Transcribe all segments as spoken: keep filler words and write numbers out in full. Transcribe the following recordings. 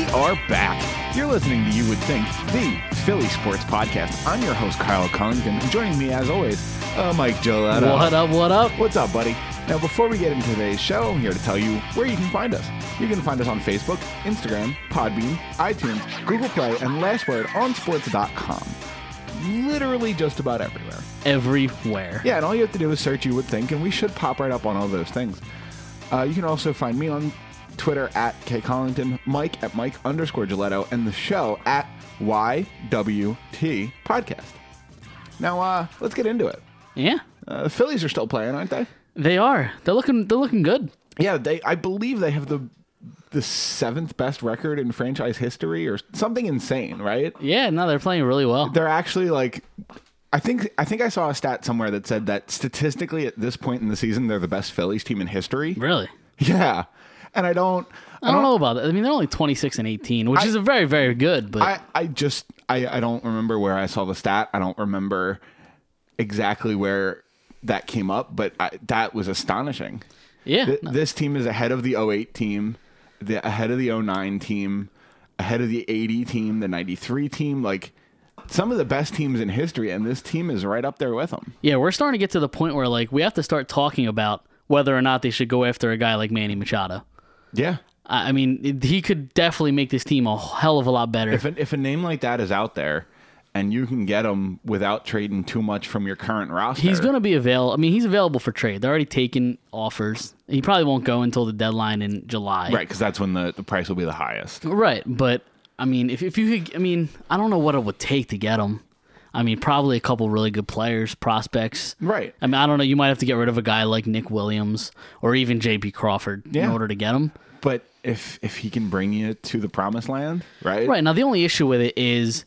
are back. You're listening to You Would Think, the Philly Sports Podcast. I'm your host, Kyle Cullington, and joining me, as always, uh, Mike Gilletto. What up, what up? What's up, buddy? Now, before we get into today's show, I'm here to tell you where you can find us. You can find us on Facebook, Instagram, Podbean, iTunes, Google Play, and last word, on sports dot com. Literally just about everywhere. Everywhere. Yeah, and all you have to do is search You Would Think, and we should pop right up on all those things. Uh, you can also find me on Twitter at K Collington, Mike at Mike underscore Gilletto, and the show at Y W T Podcast. Now, uh, let's get into it. Yeah. Uh, the Phillies are still playing, aren't they? They are. They're looking they're looking good. Yeah, they. I believe they have the the seventh best record in franchise history, or something insane, right? Yeah, no, they're playing really well. They're actually like, I think I think I saw a stat somewhere that said that statistically at this point in the season they're the best Phillies team in history. Really? Yeah, and I don't. I don't, I don't know about that. I mean, they're only twenty-six and eighteen, which I, is a very, very good. But I, I just I, I don't remember where I saw the stat. I don't remember exactly where that came up, but I, that was astonishing. Yeah, Th- no. This team is ahead of the oh eight team, the ahead of the oh nine team, ahead of the eighty team, the ninety-three team. Like some of the best teams in history, and this team is right up there with them. Yeah, we're starting to get to the point where like we have to start talking about whether or not they should go after a guy like Manny Machado. Yeah. I mean, he could definitely make this team a hell of a lot better. If a, if a name like that is out there, and you can get him without trading too much from your current roster, he's going to be available. I mean, he's available for trade. They're already taking offers. He probably won't go until the deadline in July. Right, because that's when the, the price will be the highest. Right, but I mean, if if you could, I mean, I don't know what it would take to get him. I mean, probably a couple really good players, prospects. Right. I mean, I don't know. You might have to get rid of a guy like Nick Williams or even J P Crawford Yeah. in order to get him. But if if he can bring you to the promised land, right? Right. Now, the only issue with it is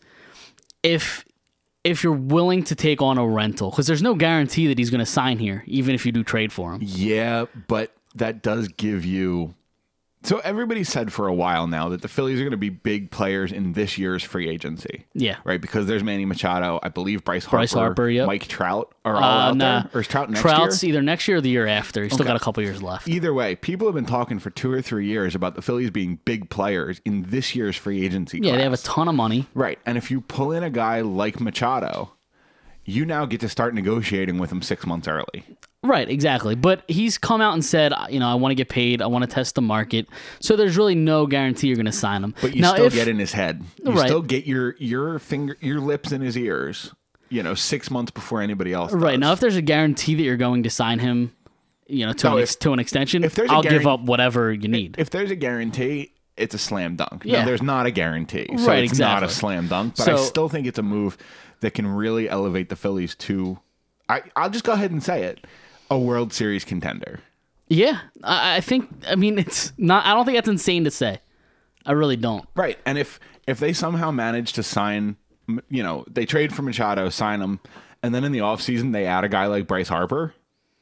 if if you're willing to take on a rental, because there's no guarantee that he's going to sign here, even if you do trade for him. Yeah, but that does give you... So everybody said for a while now that the Phillies are going to be big players in this year's free agency. Yeah. Right? Because there's Manny Machado, I believe Bryce Harper, Bryce Harper, yep. Mike Trout are all Uh, out nah. there. Or is Trout next Trout's year? either next year or the year after. He's still Okay. got a couple years left. Either way, people have been talking for two or three years about the Phillies being big players in this year's free agency Yeah, class. they have a ton of money. Right. And if you pull in a guy like Machado, you now get to start negotiating with him six months early. Right, exactly. But he's come out and said, you know, I want to get paid. I want to test the market. So there's really no guarantee you're going to sign him. But you now, still if, get in his head. You Right. still get your your finger, your lips in his ears. You know, six months before anybody else. Right does. now, if there's a guarantee that you're going to sign him, you know, to No, an if- ex- to an extension, if there's a I'll give guaran- up whatever you need. If there's a guarantee, it's a slam dunk. Yeah. No, there's not a guarantee. So Right, it's not a exactly. slam dunk. But So- I still think it's a move that can really elevate the Phillies to, I, I'll just go ahead and say it, a World Series contender. Yeah, I, I think. I mean, it's not. I don't think that's insane to say. I really don't. Right. And if if they somehow manage to sign, you know, they trade for Machado, sign him, and then in the offseason they add a guy like Bryce Harper,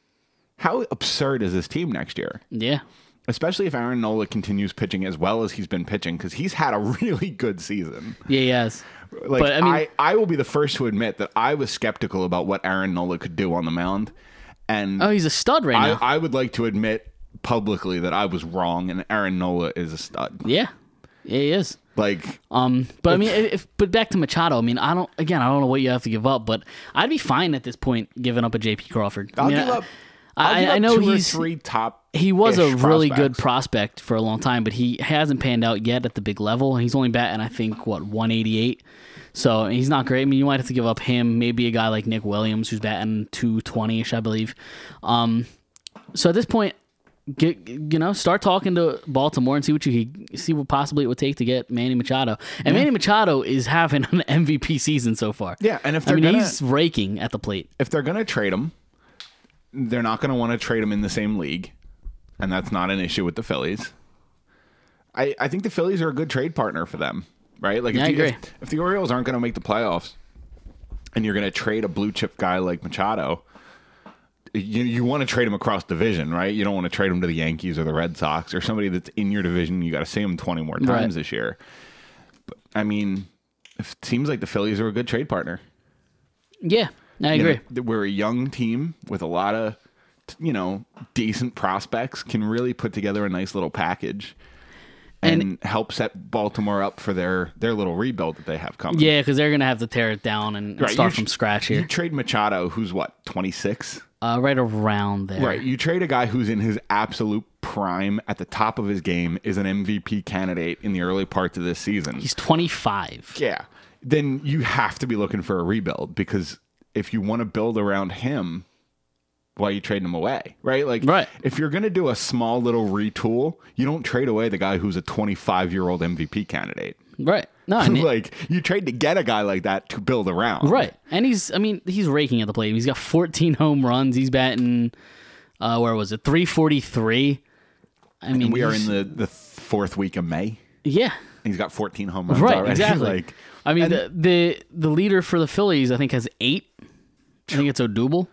how absurd is this team next year? Yeah. Especially if Aaron Nola continues pitching as well as he's been pitching, because he's had a really good season. Yeah, he has. Like, But, I mean- I, I will be the first to admit that I was skeptical about what Aaron Nola could do on the mound. And Oh, he's a stud right I, now. I would like to admit publicly that I was wrong, and Aaron Nola is a stud. yeah. Yeah, he is. Like, Um, but I mean, if but back to Machado, I mean, I don't. Again, I don't know what you have to give up, but I'd be fine at this point giving up a J P Crawford. I I'll mean, give I- up. I'll I, give I up know two he's or three top. he was a really good prospects. prospect for a long time, but he hasn't panned out yet at the big level. He's only batting, I think, what one eighty-eight. So he's not great. I mean, you might have to give up him, maybe a guy like Nick Williams, who's batting two twenty-ish, I believe. Um, so at this point, get you know, start talking to Baltimore and see what you see what possibly it would take to get Manny Machado. And Manny Machado is having an M V P season so far. Yeah, and if I they're mean, gonna he's raking at the plate. if they're gonna trade him, they're not gonna want to trade him in the same league, and that's not an issue with the Phillies. I I think the Phillies are a good trade partner for them, right? Like, Yeah, if, I the, agree. if, if the Orioles aren't gonna make the playoffs, and you're gonna trade a blue chip guy like Machado, you you want to trade him across division, right? You don't want to trade him to the Yankees or the Red Sox or somebody that's in your division. You got to see him twenty more times Right. this year. But I mean, it seems like the Phillies are a good trade partner. Yeah, I You agree. know, we're a young team with a lot of, you know, decent prospects, can really put together a nice little package. and, And- help set Baltimore up for their, their little rebuild that they have coming. Yeah, because they're gonna have to tear it down and, and Right, start you from tr- scratch You here. trade Machado, who's what, twenty-six? Uh, right around there. Right. You trade a guy who's in his absolute prime at the top of his game, is an M V P candidate in the early parts of this season. He's twenty-five. Yeah. Then you have to be looking for a rebuild, because if you want to build around him, why are you trading him away? Right? Like, Right. if you're going to do a small little retool, you don't trade away the guy who's a twenty-five year old M V P candidate. Right. No, and it- Like, you trade to get a guy like that to build around. right. And he's, I mean, he's raking at the plate. He's got fourteen home runs. He's batting, uh, where was it? three forty-three. I mean, And we are he's- in the, the fourth week of May. yeah. He's got fourteen home runs Right, already. exactly. Like, I mean, and- the, the the leader for the Phillies, I think, has eight. I think it's Odubel.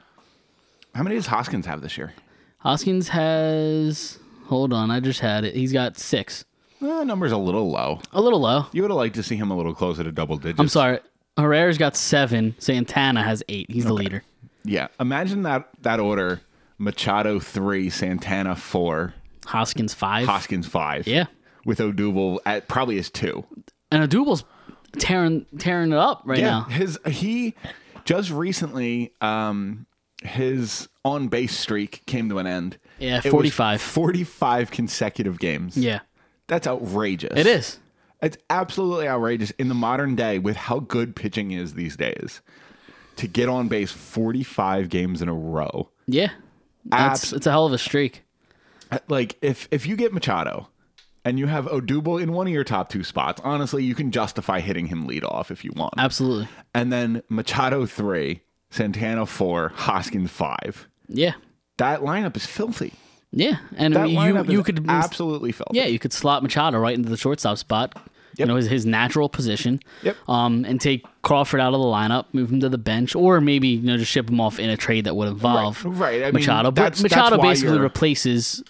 how many does Hoskins have this year? Hoskins has. Hold on, I just had it. He's got six. Uh, number's a little low. A little low. You would have liked to see him a little closer to double digits. I'm sorry. Herrera's got seven. Santana has eight. He's the leader. Yeah. Imagine that that order: Machado three, Santana four, Hoskins five. Hoskins five. Yeah. With Odubel at probably his two. And Odubel's tearing tearing it up right Yeah. now. His he just recently um his on base streak came to an end. Yeah, It was forty-five. forty-five consecutive games. Yeah. That's outrageous. It is. It's absolutely outrageous in the modern day with how good pitching is these days. To get on base forty-five games in a row. Yeah. That's, Abs- it's a hell of a streak. Like if if you get Machado and you have Odubel in one of your top two spots, honestly, you can justify hitting him lead off if you want. Absolutely. And then Machado three, Santana four, Hoskins five. Yeah. That lineup is filthy. Yeah. And That you lineup you is could absolutely filthy. yeah, you could slot Machado right into the shortstop spot. You Yep. know, his, his natural position. Yep. Um, and take Crawford out of the lineup, move him to the bench, or maybe you know just ship him off in a trade that would involve Right, right. I mean, Machado. that's- but that's Machado why basically you're- replaces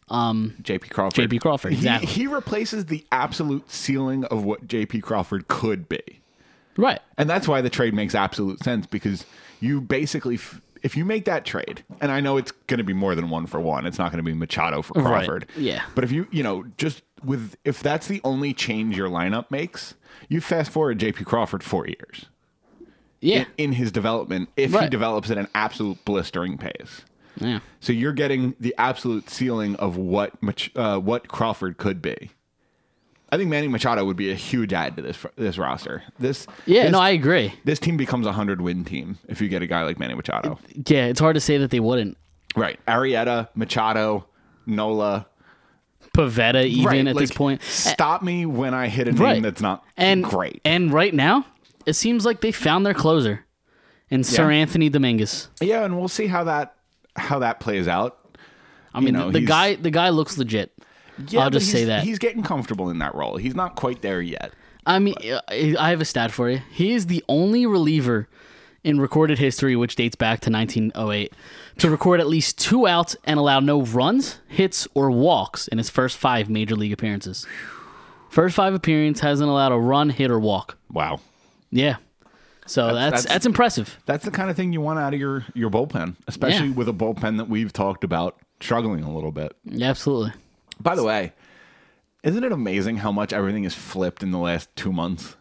J P Crawford. J P Crawford, He- exactly. He, replaces the absolute ceiling of what J P Crawford could be. right. And that's why the trade makes absolute sense, because you basically, f- if you make that trade, and I know it's going to be more than one for one, it's not going to be Machado for Right. Crawford. Yeah. But if you, you know, just with, if that's the only change your lineup makes, you fast forward J P Crawford four years Yeah. in, in his development, if he Right. develops at an absolute blistering pace. yeah. So you're getting the absolute ceiling of what Mach- uh, what Crawford could be. I think Manny Machado would be a huge add to this this roster. This Yeah. this, No, I agree. this team becomes a hundred win team if you get a guy like Manny Machado. Yeah. It's hard to say that they wouldn't. Right, Arrieta, Machado, Nola. Pavetta even right, at like, this point. Stop me when I hit a name Right. that's not And great. And right now, it seems like they found their closer in Sir Anthony Dominguez. Yeah, and we'll see how that how that plays out. I mean, know, the, the he's- guy the guy looks legit. Yeah, I'll but just say he's- that. he's getting comfortable in that role. He's not quite there yet. I mean, uh, I have a stat for you. He is the only reliever in recorded history, which dates back to nineteen oh eight, to record at least two outs and allow no runs, hits, or walks in his first five major league appearances. First five appearance hasn't allowed a run, hit, or walk. Wow. Yeah. So that's that's, that's- impressive. That's the kind of thing you want out of your, your bullpen, especially Yeah. with a bullpen that we've talked about struggling a little bit. Yeah, absolutely. By the way, isn't it amazing how much everything has flipped in the last two months?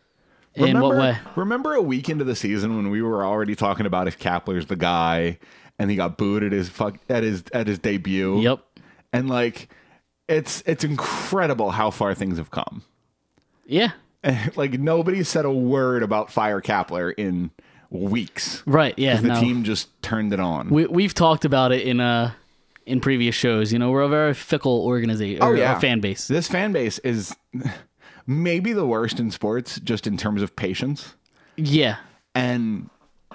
In what way? Remember a week into the season when we were already talking about if Kapler's the guy and he got booed at his fuck at his at his debut? Yep. And like it's it's incredible how far things have come. Yeah. And, like nobody said a word about fire Kapler in weeks. Right. Yeah. The no. team just turned it on. We we've talked about it in uh in previous shows. You know, we're a very fickle organization or, Oh, yeah. or fan base. This fan base is maybe the worst in sports, just in terms of patience. Yeah. And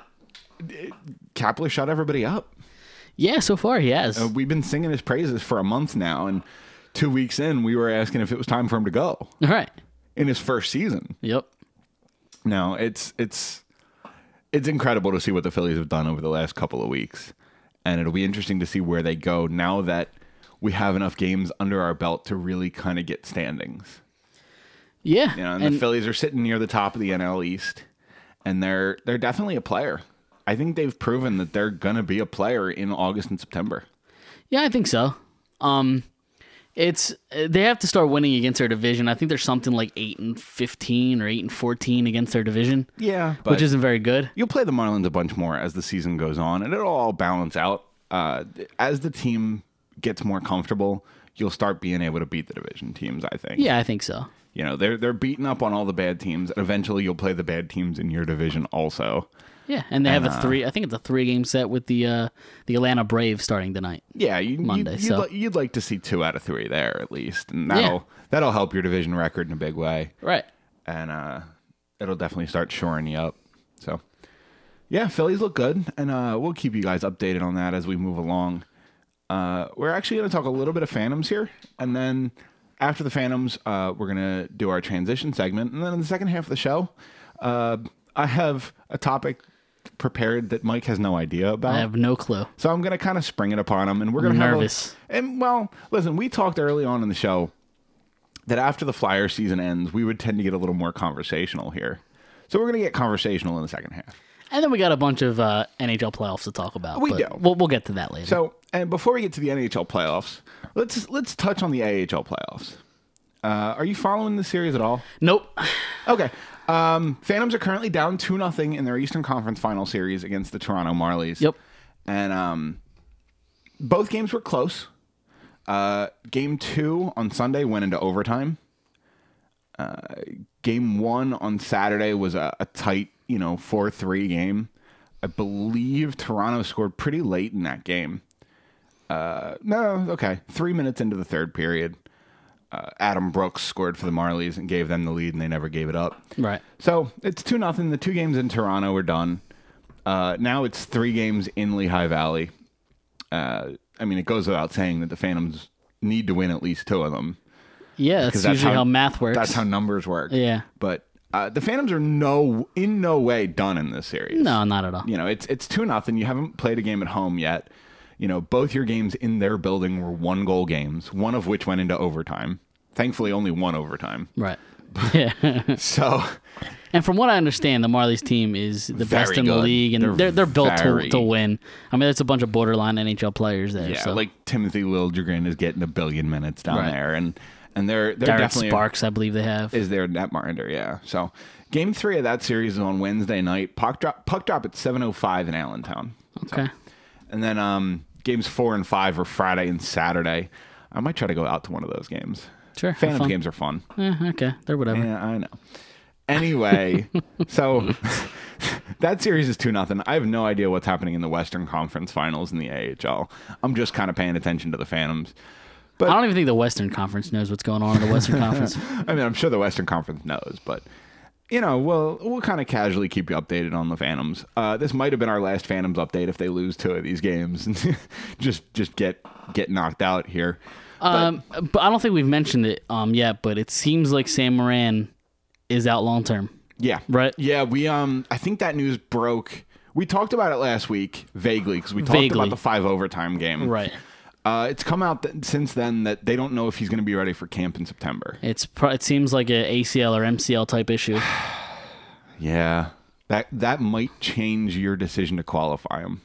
Kapler shut everybody up. Yeah, so far he has. Uh, we've been singing his praises for a month now, and two weeks in, we were asking if it was time for him to go All right. in his first season. Yep. No, it's it's it's incredible to see what the Phillies have done over the last couple of weeks, and it'll be interesting to see where they go now that we have enough games under our belt to really kind of get standings. Yeah. You know, and, and the Phillies are sitting near the top of the N L East, and they're they're definitely a player. I think they've proven that they're gonna be a player in August and September. yeah, I think so. Um It's they have to start winning against their division. I think there's something like eight and fifteen or eight and fourteen against their division. Yeah, which isn't very good. You'll play the Marlins a bunch more as the season goes on, and it'll all balance out. Uh, as the team gets more comfortable, you'll start being able to beat the division teams. I think. Yeah, I think so. You know, they're they're beating up on all the bad teams, and eventually you'll play the bad teams in your division also. Yeah, and they have And, a uh, three. I think it's a three-game set with the uh, the Atlanta Braves starting tonight. Yeah, you, Monday, you'd, you'd, so- li- you'd like to see two out of three there at least, and that'll Yeah. that'll help your division record in a big way, Right. and uh, it'll definitely start shoring you up. So, yeah, Phillies look good, and uh, we'll keep you guys updated on that as we move along. Uh, we're actually going to talk a little bit of Phantoms here, and then after the Phantoms, uh, we're going to do our transition segment, and then in the second half of the show, uh, I have a topic prepared that Mike has no idea about. I have no clue. So I'm going to kind of spring it upon him, and we're going I'm to have nervous. A, and well, listen, we talked early on in the show that after the Flyer season ends, we would tend to get a little more conversational here. So we're going to get conversational in the second half. And then we got a bunch of uh, N H L playoffs to talk about. We but do. We'll, we'll get to that later. So, and before we get to the N H L playoffs, let's let's touch on the A H L playoffs. Uh, are you following the series at all? nope. Okay. Um, Phantoms are currently down two nothing in their Eastern Conference Final Series against the Toronto Marlies. Yep. And um, both games were close. Uh, game two on Sunday went into overtime. Uh, game one on Saturday was a, a tight, you know, four three game. I believe Toronto scored pretty late in that game. Uh, no, okay. Three minutes into the third period. Uh, Adam Brooks scored for the Marlies and gave them the lead, and they never gave it up. Right. So it's two nothing. The two games in Toronto are done. Uh, now it's three games in Lehigh Valley. Uh, I mean, it goes without saying that the Phantoms need to win at least two of them. Yeah, that's, Because that's usually how- how, math works. That's how numbers work. Yeah. But uh, the Phantoms are no in no way done in this series. No, not at all. You know, it's it's two nothing. You haven't played a game at home yet. You know, both your games in their building were one goal games, one of which went into overtime. Thankfully, only one overtime. Right. Yeah. So, And from what I understand, the Marlies team is the Very best in the good. league, and They're they're they're, built to, very- to win. I mean, it's a bunch of borderline N H L players there. yeah, so. like Timothy Liljegren is getting a billion minutes down Right. there, and and they're they're Garrett definitely Sparks, I believe they have. is their netminder. Yeah. So, game three of that series is on Wednesday night. Puck drop puck drop at seven oh five in Allentown. Okay. And then um, games four and five are Friday and Saturday. I might try to go out to one of those games. Sure. have Phantom fun. games are fun. Eh, okay. They're whatever. Yeah, I know. Anyway, so that series is two nothing. I have no idea what's happening in the Western Conference Finals in the A H L. I'm just kind of paying attention to the Phantoms. But I don't even think the Western Conference knows what's going on in the Western Conference. I mean, I'm sure the Western Conference knows, but you know, we'll we'll kind of casually keep you updated on the Phantoms. Uh, this might have been our last Phantoms update if they lose two of these games and just just get get knocked out here. Um, but I don't think we've mentioned it um yet, but it seems like Sam Moran is out long term. Yeah, Right. Yeah, we um, I think that news broke. We talked about it last week vaguely because we talked Vaguely. about the five overtime game. Right. Uh, it's come out th- since then that they don't know if he's going to be ready for camp in September. It's pro- it seems like a A C L or M C L type issue. Yeah, that that might change your decision to qualify him.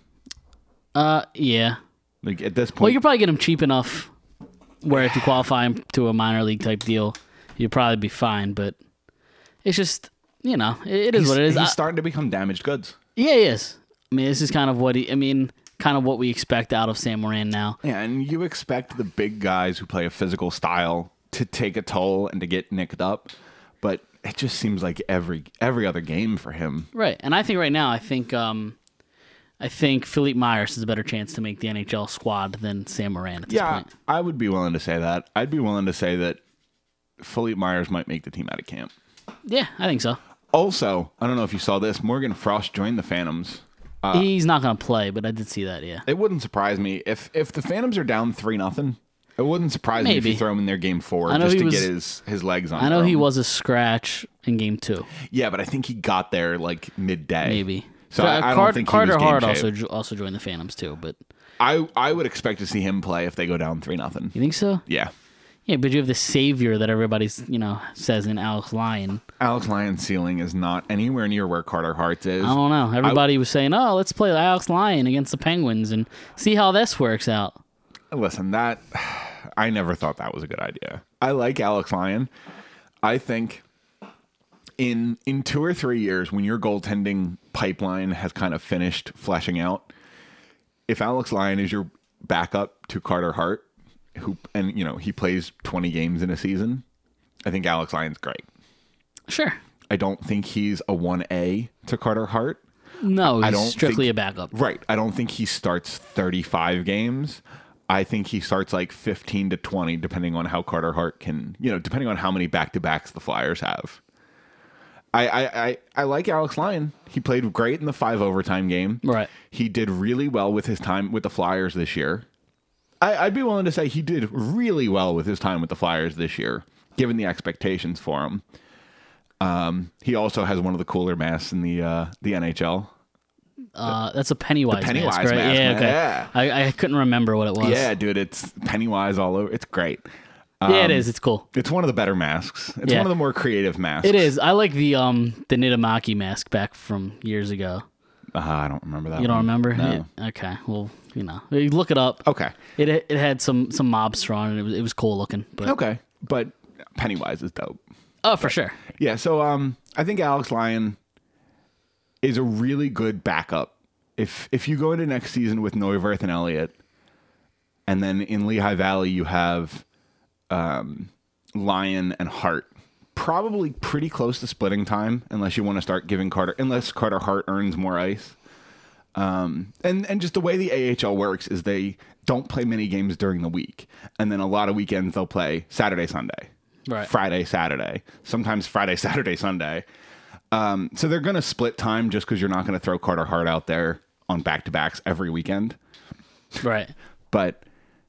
Uh, yeah. Like at this Well, point, you could probably get him cheap enough where if you qualify him to a minor league type deal, you'd probably be fine. But it's just, you know, it, it is he's, what it is. he's I- starting to become damaged goods. yeah, he is. I mean, this is kind of what he. I mean, kind of what we expect out of Sam Moran now. Yeah, and you expect the big guys who play a physical style to take a toll and to get nicked up, but it just seems like every every other game for him. Right, and I think right now, I think, um, I think Philippe Myers has a better chance to make the N H L squad than Sam Moran at this Yeah, point. I would be willing to say that. I'd be willing to say that Philippe Myers might make the team out of camp. Yeah, I think so. Also, I don't know if you saw this, Morgan Frost joined the Phantoms. Uh, He's not going to play, but I did see that. Yeah. It wouldn't surprise me if if the Phantoms are down three nothing. It wouldn't surprise me if Maybe. you throw him in their game four I know just he to was- get his, his legs on. I know he him. was a scratch in game two. Yeah, but I think he got there like midday. Maybe. So I, I don't Car- think Carter he was game Hart shape. also jo- also joined the Phantoms too, but I I would expect to see him play if they go down three nothing. you think so? Yeah. Yeah, but you have the savior that everybody's you know says in Alex Lyon. Alex Lyon's ceiling is not anywhere near where Carter Hart's is. I don't know. Everybody was saying, "Oh, let's play Alex Lyon against the Penguins and see how this works out." Listen, that I never thought that was a good idea. I like Alex Lyon. I think in in two or three years, when your goaltending pipeline has kind of finished fleshing out, if Alex Lyon is your backup to Carter Hart, who and you know he plays twenty games in a season, I think Alex Lyon's great. Sure. I don't think he's a one A to Carter Hart. No, he's I don't strictly think, a backup. Right. I don't think he starts thirty-five games. I think he starts like fifteen to twenty, depending on how Carter Hart can, you know, depending on how many back-to-backs the Flyers have. I, I, I, I like Alex Lyon. He played great in the five overtime game. Right. He did really well with his time with the Flyers this year. I, I'd be willing to say he did really well with his time with the Flyers this year, given the expectations for him. Um, he also has one of the cooler masks in the uh, the N H L. Uh, that's a Pennywise, The Pennywise mask, right? mask, yeah, man. okay. Yeah. I, I couldn't remember what it was. Yeah, dude, it's Pennywise all over. It's great. Um, yeah, it is. It's cool. It's one of the better masks. It's Yeah. one of the more creative masks. It is. I like the um the Nitamaki mask back from years ago. Uh, I don't remember that. You don't one. remember? No. It- okay. Well, you know, you look it up. Okay. It it had some some mobster on it. It was it was cool looking. But Okay. But Pennywise is dope. oh, for sure. Yeah. So um, I think Alex Lyon is a really good backup. If if you go into next season with Neuwirth and Elliott, and then in Lehigh Valley you have um, Lyon and Hart, probably pretty close to splitting time, unless you want to start giving Carter, unless Carter Hart earns more ice. Um, and and just the way the A H L works is they don't play many games during the week, and then a lot of weekends they'll play Saturday, Sunday, Right. Friday, Saturday, sometimes Friday, Saturday, Sunday. Um, so they're going to split time just because you're not going to throw Carter Hart out there on back-to-backs every weekend. Right. But,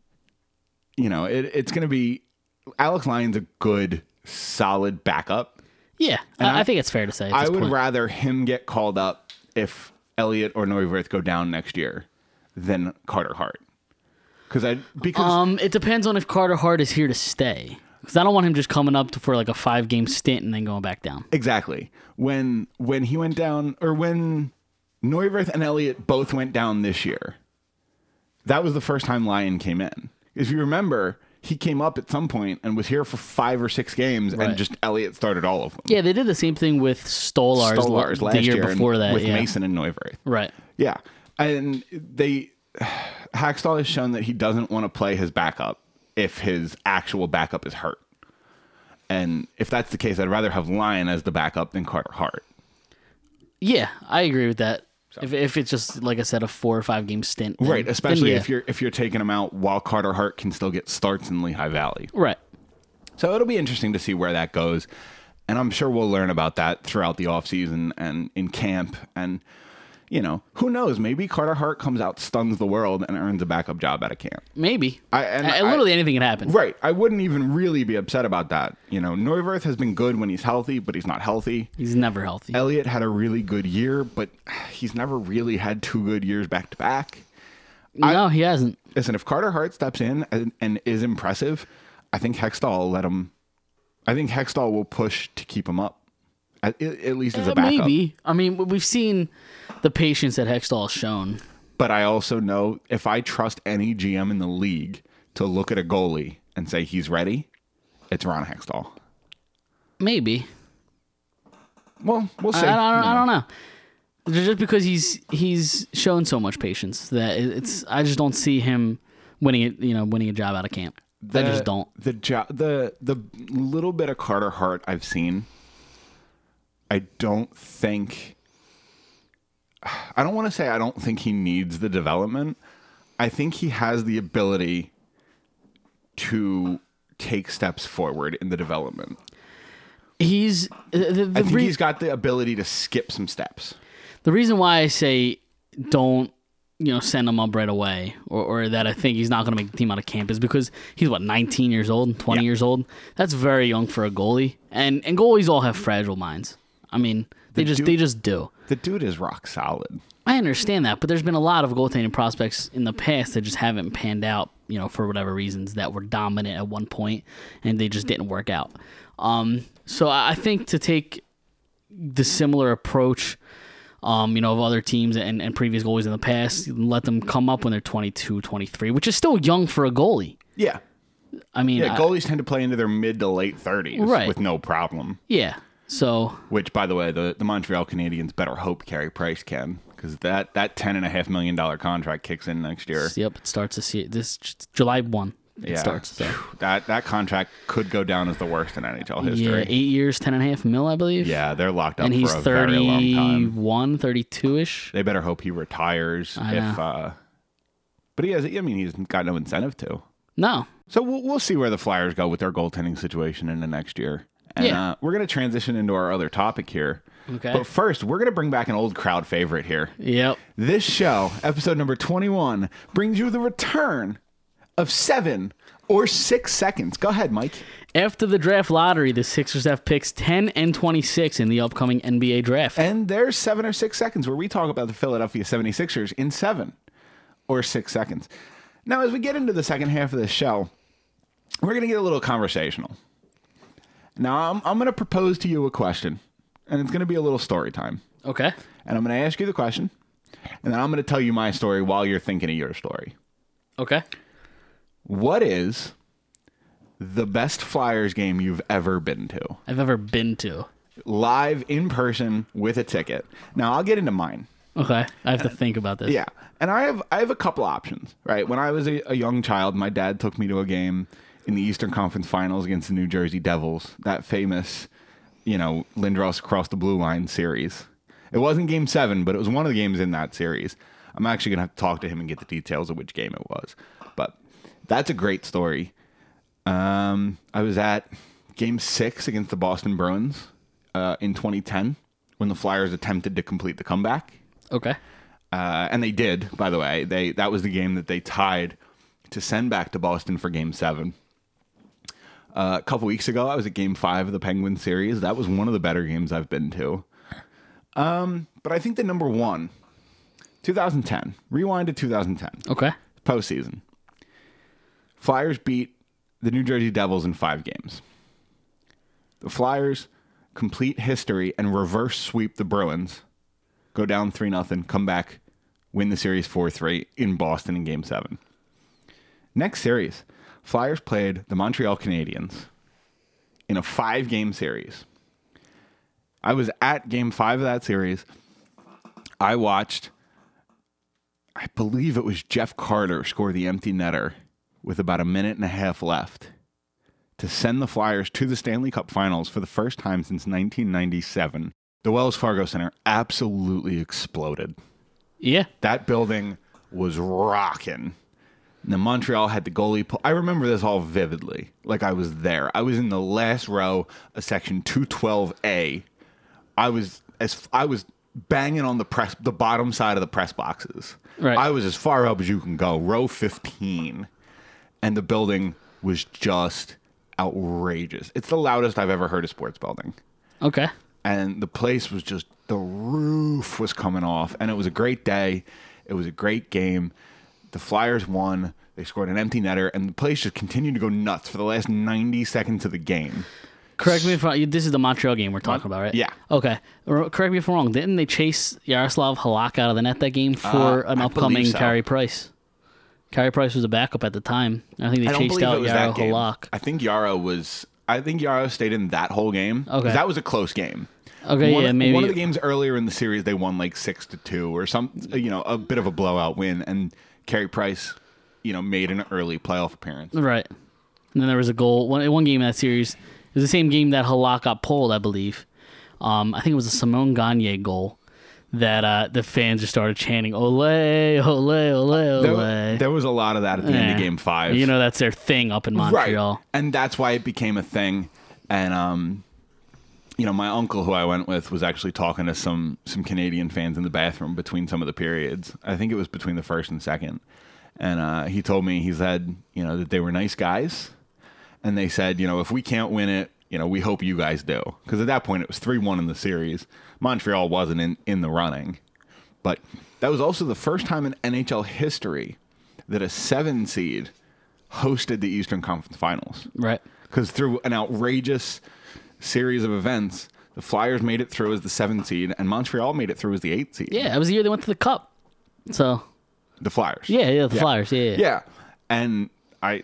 you know, it, it's going to be... Alex Lyon's a good, solid backup. Yeah, And I, I- I think it's fair to say. At I this would point. rather him get called up if Elliott or Neuwirth go down next year than Carter Hart. Because I because Um, it depends on if Carter Hart is here to stay. Because I don't want him just coming up to, for like a five game stint and then going back down. exactly when when he went down or when Neuwirth and Elliott both went down this year, that was the first time Lyon came in. If you remember, he came up at some point and was here for five or six games, Right. and just Elliott started all of them. Yeah, they did the same thing with Stolars, Stolars the last year, year before and that. with yeah. Mason and Neuwirth. Right. Yeah, and they Hackstall has shown that he doesn't want to play his backup if his actual backup is hurt. And if that's the case, I'd rather have Lyon as the backup than Carter Hart. Yeah, I agree with that. If if it's just like I said, a four or five game stint, then- Right, then especially yeah. if you're if you're taking him out while Carter Hart can still get starts in Lehigh Valley. right. So it'll be interesting to see where that goes. And I'm sure we'll learn about that throughout the offseason and in camp. And, you know, who knows? Maybe Carter Hart comes out, stuns the world, and earns a backup job at a camp. Maybe. I- and Uh, I- literally anything can happen. Right. I wouldn't even really be upset about that. You know, Neuwirth has been good when he's healthy, but he's not healthy. He's never healthy. Elliott had a really good year, but he's never really had two good years back to back. no, he hasn't. Listen, if Carter Hart steps in and, and is impressive, I think Hextall will let him. I think Hextall will push to keep him up, at, at least as a Uh, backup. maybe. I mean, we've seen the patience that Hextall has shown. But I also know if I trust any G M in the league to look at a goalie and say he's ready, it's Ron Hextall. Maybe. Well, we'll see. I, I, don't, You I don't know. Just because he's he's shown so much patience that it- it's I just don't see him winning it. You know, winning a job out of camp. I just don't. The jo- the the little bit of Carter Hart I've seen, I don't think. I don't want to say I don't think he needs the development. I think he has the ability to take steps forward in the development. He's the, the, I think re- he's got the ability to skip some steps. the reason why I say don't you know send him up right away, or, or that I think he's not going to make the team out of camp is because he's what nineteen years old, twenty Yeah. years old. That's very young for a goalie, and and goalies all have fragile minds. I mean, they The just dude- they just do. The dude is rock solid. I understand that, but there's been a lot of goaltending prospects in the past that just haven't panned out, you know, for whatever reasons, that were dominant at one point and they just didn't work out. Um, so I I think to take the similar approach, um, you know, of other teams and, and previous goalies in the past, let them come up when they're twenty-two, twenty-three, which is still young for a goalie. Yeah. I mean, Yeah, I- goalies tend to play into their mid to late thirties Right. with no problem. yeah. So Which, by the way, the, the Montreal Canadiens better hope Carey Price can, because that, that ten and a half million dollar contract kicks in next year. yep, it starts this year. This July one. It Yeah. starts. So. That that contract could go down as the worst in N H L Yeah, history. eight years, ten and a half mil, I believe. Yeah, they're locked up and he's for a very long time. thirty-one, thirty-two-ish. They better hope he retires. I if, know. uh, but he has. I mean, he's got no incentive to. No. So we'll we'll see where the Flyers go with their goaltending situation in the next year. And Yeah. uh, we're gonna transition into our other topic here. Okay. But first, we're gonna bring back an old crowd favorite here. Yep. This show, episode number twenty-one, brings you the return of seven or six seconds. Go ahead, Mike. After the draft lottery, the Sixers have picks ten and twenty-six in the upcoming N B A draft. And there's seven or six seconds where we talk about the Philadelphia seventy-sixers in seven or six seconds. Now, as we get into the second half of this show, we're going to get a little conversational. Now, I'm, I'm going to propose to you a question, and it's going to be a little story time. Okay. And I'm going to ask you the question, and then I'm going to tell you my story while you're thinking of your story. Okay. What is the best Flyers game you've ever been to? I've ever been to. Live, in person, with a ticket. Now, I'll get into mine. Okay. I have to think about this. Yeah, and I have I have a couple options, right? When I was a, a young child, my dad took me to a game in the Eastern Conference Finals against the New Jersey Devils, that famous, you know, Lindros across the blue line series. It wasn't Game Seven, but it was one of the games in that series. I'm actually gonna have to talk to him and get the details of which game it was, but that's a great story. Um, I was at Game Six against the Boston Bruins uh, in twenty ten when the Flyers attempted to complete the comeback. Okay. Uh, and they did, by the way. They that was the game that they tied to send back to Boston for Game Seven. Uh, a couple weeks ago, I was at Game Five of the Penguin series. That was one of the better games I've been to. Um, but I think the number one, twenty ten. Rewind to two thousand ten. Okay. Postseason. Flyers beat the New Jersey Devils in five games. The Flyers complete history and reverse sweep the Bruins. Go down three nothing, come back, win the series four three in Boston in Game seven. Next series, Flyers played the Montreal Canadiens in a five-game series. I was at Game five of that series. I watched, I believe it was Jeff Carter score the empty netter with about a minute and a half left to send the Flyers to the Stanley Cup Finals for the first time since nineteen ninety-seven. The Wells Fargo Center absolutely exploded. Yeah. That building was rocking. And then Montreal had the goalie pull. I remember this all vividly. Like I was there. I was in the last row of section two twelve A. I was as I was banging on the press the bottom side of the press boxes. Right. I was as far up as you can go, row fifteen. And the building was just outrageous. It's the loudest I've ever heard a sports building. Okay. And the place was just, the roof was coming off. And it was a great day. It was a great game. The Flyers won. They scored an empty netter. And the place just continued to go nuts for the last ninety seconds of the game. Correct me if I, this is the Montreal game we're talking about, right? Yeah. Okay. R- Correct me if I'm wrong. Didn't they chase Yaroslav Halak out of the net that game for Uh, an I upcoming believe so. Carey Price? Carey Price was a backup at the time. I think they I don't chased believe out it was Yaro that game. Halak. I think Yarrow was, I think Yarrow stayed in that whole game. 'Cause Okay. that was a close game. Okay, one, yeah, maybe. One of the games earlier in the series, they won like six to two or some, you know, a bit of a blowout win. And Carey Price, you know, made an early playoff appearance. Right. And then there was a goal. One, one game in that series. It was the same game that Halak got pulled, I believe. Um, I think it was a Simone Gagne goal that uh, the fans just started chanting, ole, ole, ole, ole. There, there was a lot of that at the end of Yeah. game five. You know, that's their thing up in Montreal. Right. And that's why it became a thing. And, um, you know, my uncle who I went with was actually talking to some some Canadian fans in the bathroom between some of the periods. I think it was between the first and second. And uh, he told me, he said, you know, that they were nice guys. And they said, you know, if we can't win it, you know, we hope you guys do. Because at that point, it was three one in the series. Montreal wasn't in, in the running. But that was also the first time in N H L history that a seven seed hosted the Eastern Conference Finals. Right. Because through an outrageous series of events, the Flyers made it through as the seven seed, and Montreal made it through as the eight seed. Yeah, it was the year they went to the Cup. So, The Flyers. yeah, yeah, the Yeah. Flyers, yeah, yeah. Yeah. And I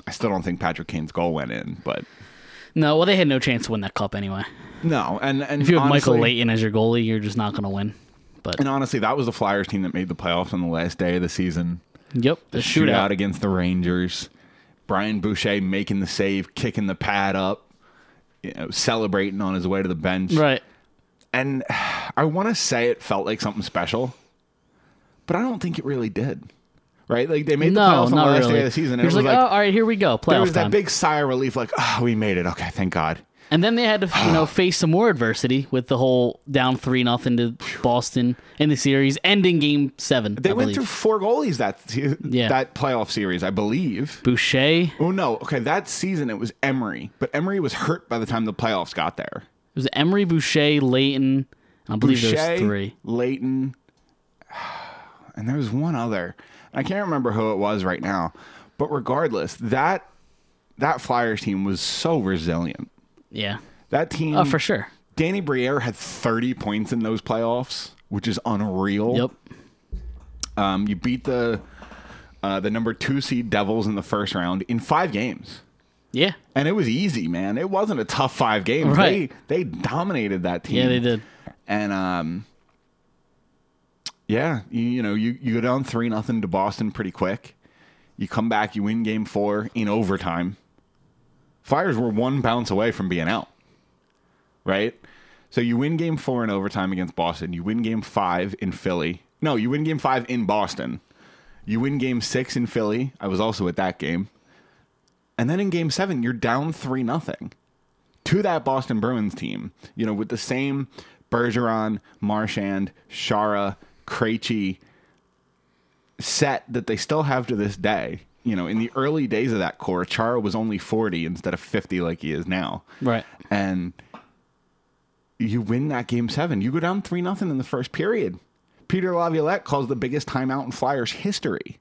I still don't think Patrick Kane's goal went in, but No, well, they had no chance to win that cup anyway. no. And, and If you have honestly, Michael Leighton as your goalie, you're just not going to win. But And honestly, that was the Flyers team that made the playoffs on the last day of the season. Yep, The, the shootout. shootout. against the Rangers. Brian Boucher making the save, kicking the pad up, you know, celebrating on his way to the bench. Right. And I want to say it felt like something special, but I don't think it really did. Right? Like they made the No, playoffs on the not last really. day of the season. And He was it was like, like, oh, all right, here we go. there Playoff was that time. big sigh of relief, like, oh, we made it. Okay, thank God. And then they had to, you know, face some more adversity with the whole down three nothing to Boston in the series, ending Game Seven. They I went believe. through four goalies that Yeah. that playoff series, I believe. Boucher. Oh no, okay, that season it was Emery, but Emery was hurt by the time the playoffs got there. It was Emery, Boucher, Leighton. I believe Boucher, there's three. Leighton, and there was one other. I can't remember who it was right now, but regardless, that that Flyers team was so resilient. Yeah. That team, Oh, for sure. Danny Briere had thirty points in those playoffs, which is unreal. Yep. Um, you beat the uh, the number two seed Devils in the first round in five games. Yeah. And it was easy, man. It wasn't a tough five games. Right. They they dominated that team. Yeah, they did. And um, yeah, you, you know, you, you go down three nothing to Boston pretty quick. You come back, you win game four in overtime. Flyers were one bounce away from being out. Right? So you win game four in overtime against Boston. You win game five in Philly. No, you win game five in Boston. You win game six in Philly. I was also at that game. And then in game seven, you're down three nothing to that Boston Bruins team, you know, with the same Bergeron, Marchand, Chara, Krejci set that they still have to this day. You know, in the early days of that core, Chara was only forty instead of fifty like he is now. Right. And you win that game seven. You go down three nothing in the first period. Peter Laviolette calls the biggest timeout in Flyers history.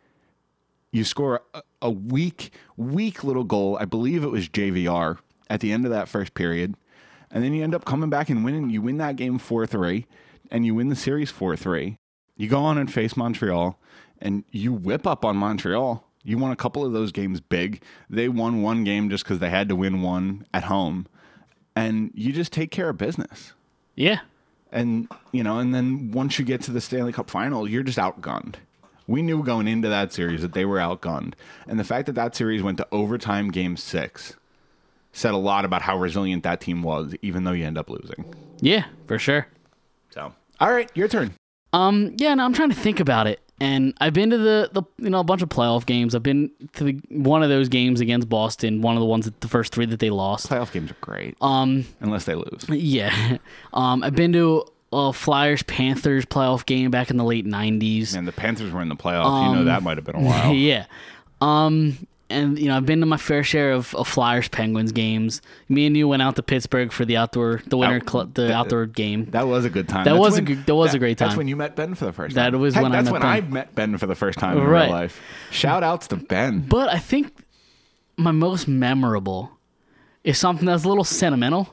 You score a, a weak, weak little goal. I believe it was J V R at the end of that first period. And then you end up coming back and winning. You win that game four three, and you win the series four three. You go on and face Montreal, and you whip up on Montreal. You won a couple of those games big. They won one game just because they had to win one at home. And you just take care of business. Yeah. And, you know, and then once you get to the Stanley Cup final, you're just outgunned. We knew going into that series that they were outgunned. And the fact that that series went to overtime game six said a lot about how resilient that team was, even though you end up losing. Yeah, for sure. So, all right, your turn. Um, yeah, no, I'm trying to think about it. And I've been to the, the you know, a bunch of playoff games. I've been to the, one of those games against Boston, one of the ones that the first three that they lost. Playoff games are great. Um, unless they lose. Yeah. Um, I've been to a Flyers Panthers playoff game back in the late nineties. Man, the Panthers were in the playoffs. Um, you know that might have been a while. Yeah. Um, and you know, I've been to my fair share of, of Flyers Penguins games. Me and you went out to Pittsburgh for the outdoor, the winter, That- cl- the that- outdoor game. That was a good time. That That's was a when- good- that was a that- great That's time. when you met Ben for the first That time. was Heck, when I that's met when Ben. I met Ben for the first time in Right. real life. Shout outs to Ben. But I think my most memorable is something that's a little sentimental.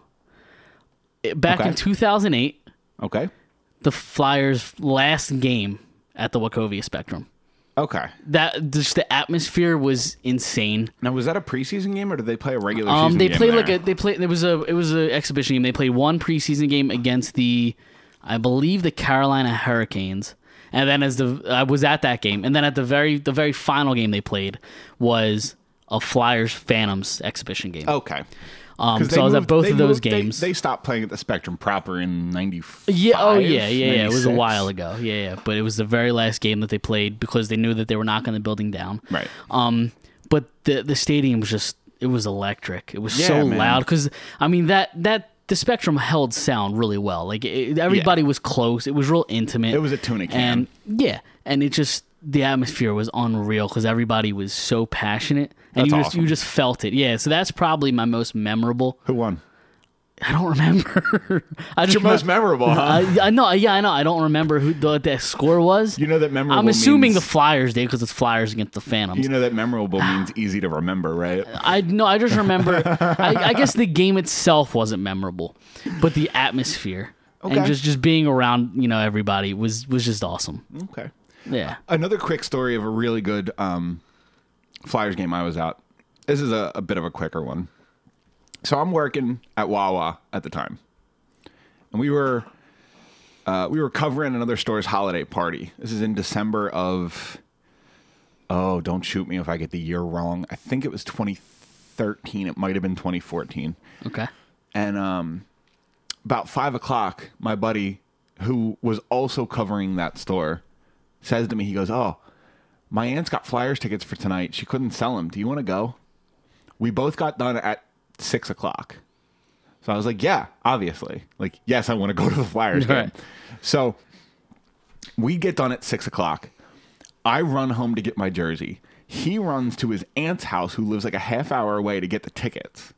It- Back Okay. in two thousand eight, Okay. the Flyers' last game at the Wachovia Spectrum. Okay. That just the atmosphere was insane. Now, was that a preseason game or did they play a regular Um, season they game played there? like a they played. There was a it was an exhibition game. They played one preseason game against the, I believe the Carolina Hurricanes, and then as the I was at that game, and then at the very the very final game they played was a Flyers Phantoms exhibition game. Okay. Um, 'Cause so they I was at moved- both they of those moved- they- games. They, stopped playing at the Spectrum proper in ninety-five. Yeah. Oh yeah. Yeah. Yeah. It was a ninety-six. while ago. Yeah. Yeah. But it was the very last game that they played because they knew that they were knocking the building down. Right. Um. But the the stadium was just it was electric. It was Yeah, so man. loud because I mean that that the Spectrum held sound really well. Like it, everybody was close. It was real intimate. It was a tuna can. And yeah, and it just the atmosphere was unreal because everybody was so passionate and That's you just awesome. you just felt it. Yeah. So that's probably my most memorable. Who won? I don't remember. I just Your most memorable, huh? I, I know. Yeah, I know. I don't remember who the, the score was. You know that memorable I'm assuming the means, Flyers did because it's Flyers against the Phantoms. You know that memorable means easy to remember, right? I no. I just remember. I, I guess the game itself wasn't memorable, but the atmosphere Okay. and just just being around you know everybody was was just awesome. Okay. Yeah. Another quick story of a really good um, Flyers game I was at. this is a, a bit of a quicker one. So I'm working at Wawa at the time, and we were uh, we were covering another store's holiday party. This is in December of oh, don't shoot me if I get the year wrong. I think it was twenty thirteen. It might have been twenty fourteen. Okay. And um, about five o'clock, my buddy, who was also covering that store, says to me, he goes, "Oh, my aunt's got Flyers tickets for tonight. She couldn't sell them. Do you want to go?" We both got done at six o'clock. So I was like, yeah, obviously. Like, yes, I want to go to the Flyers game. Right. So we get done at six o'clock. I run home to get my jersey. He runs to his aunt's house, who lives like a half hour away, to get the tickets.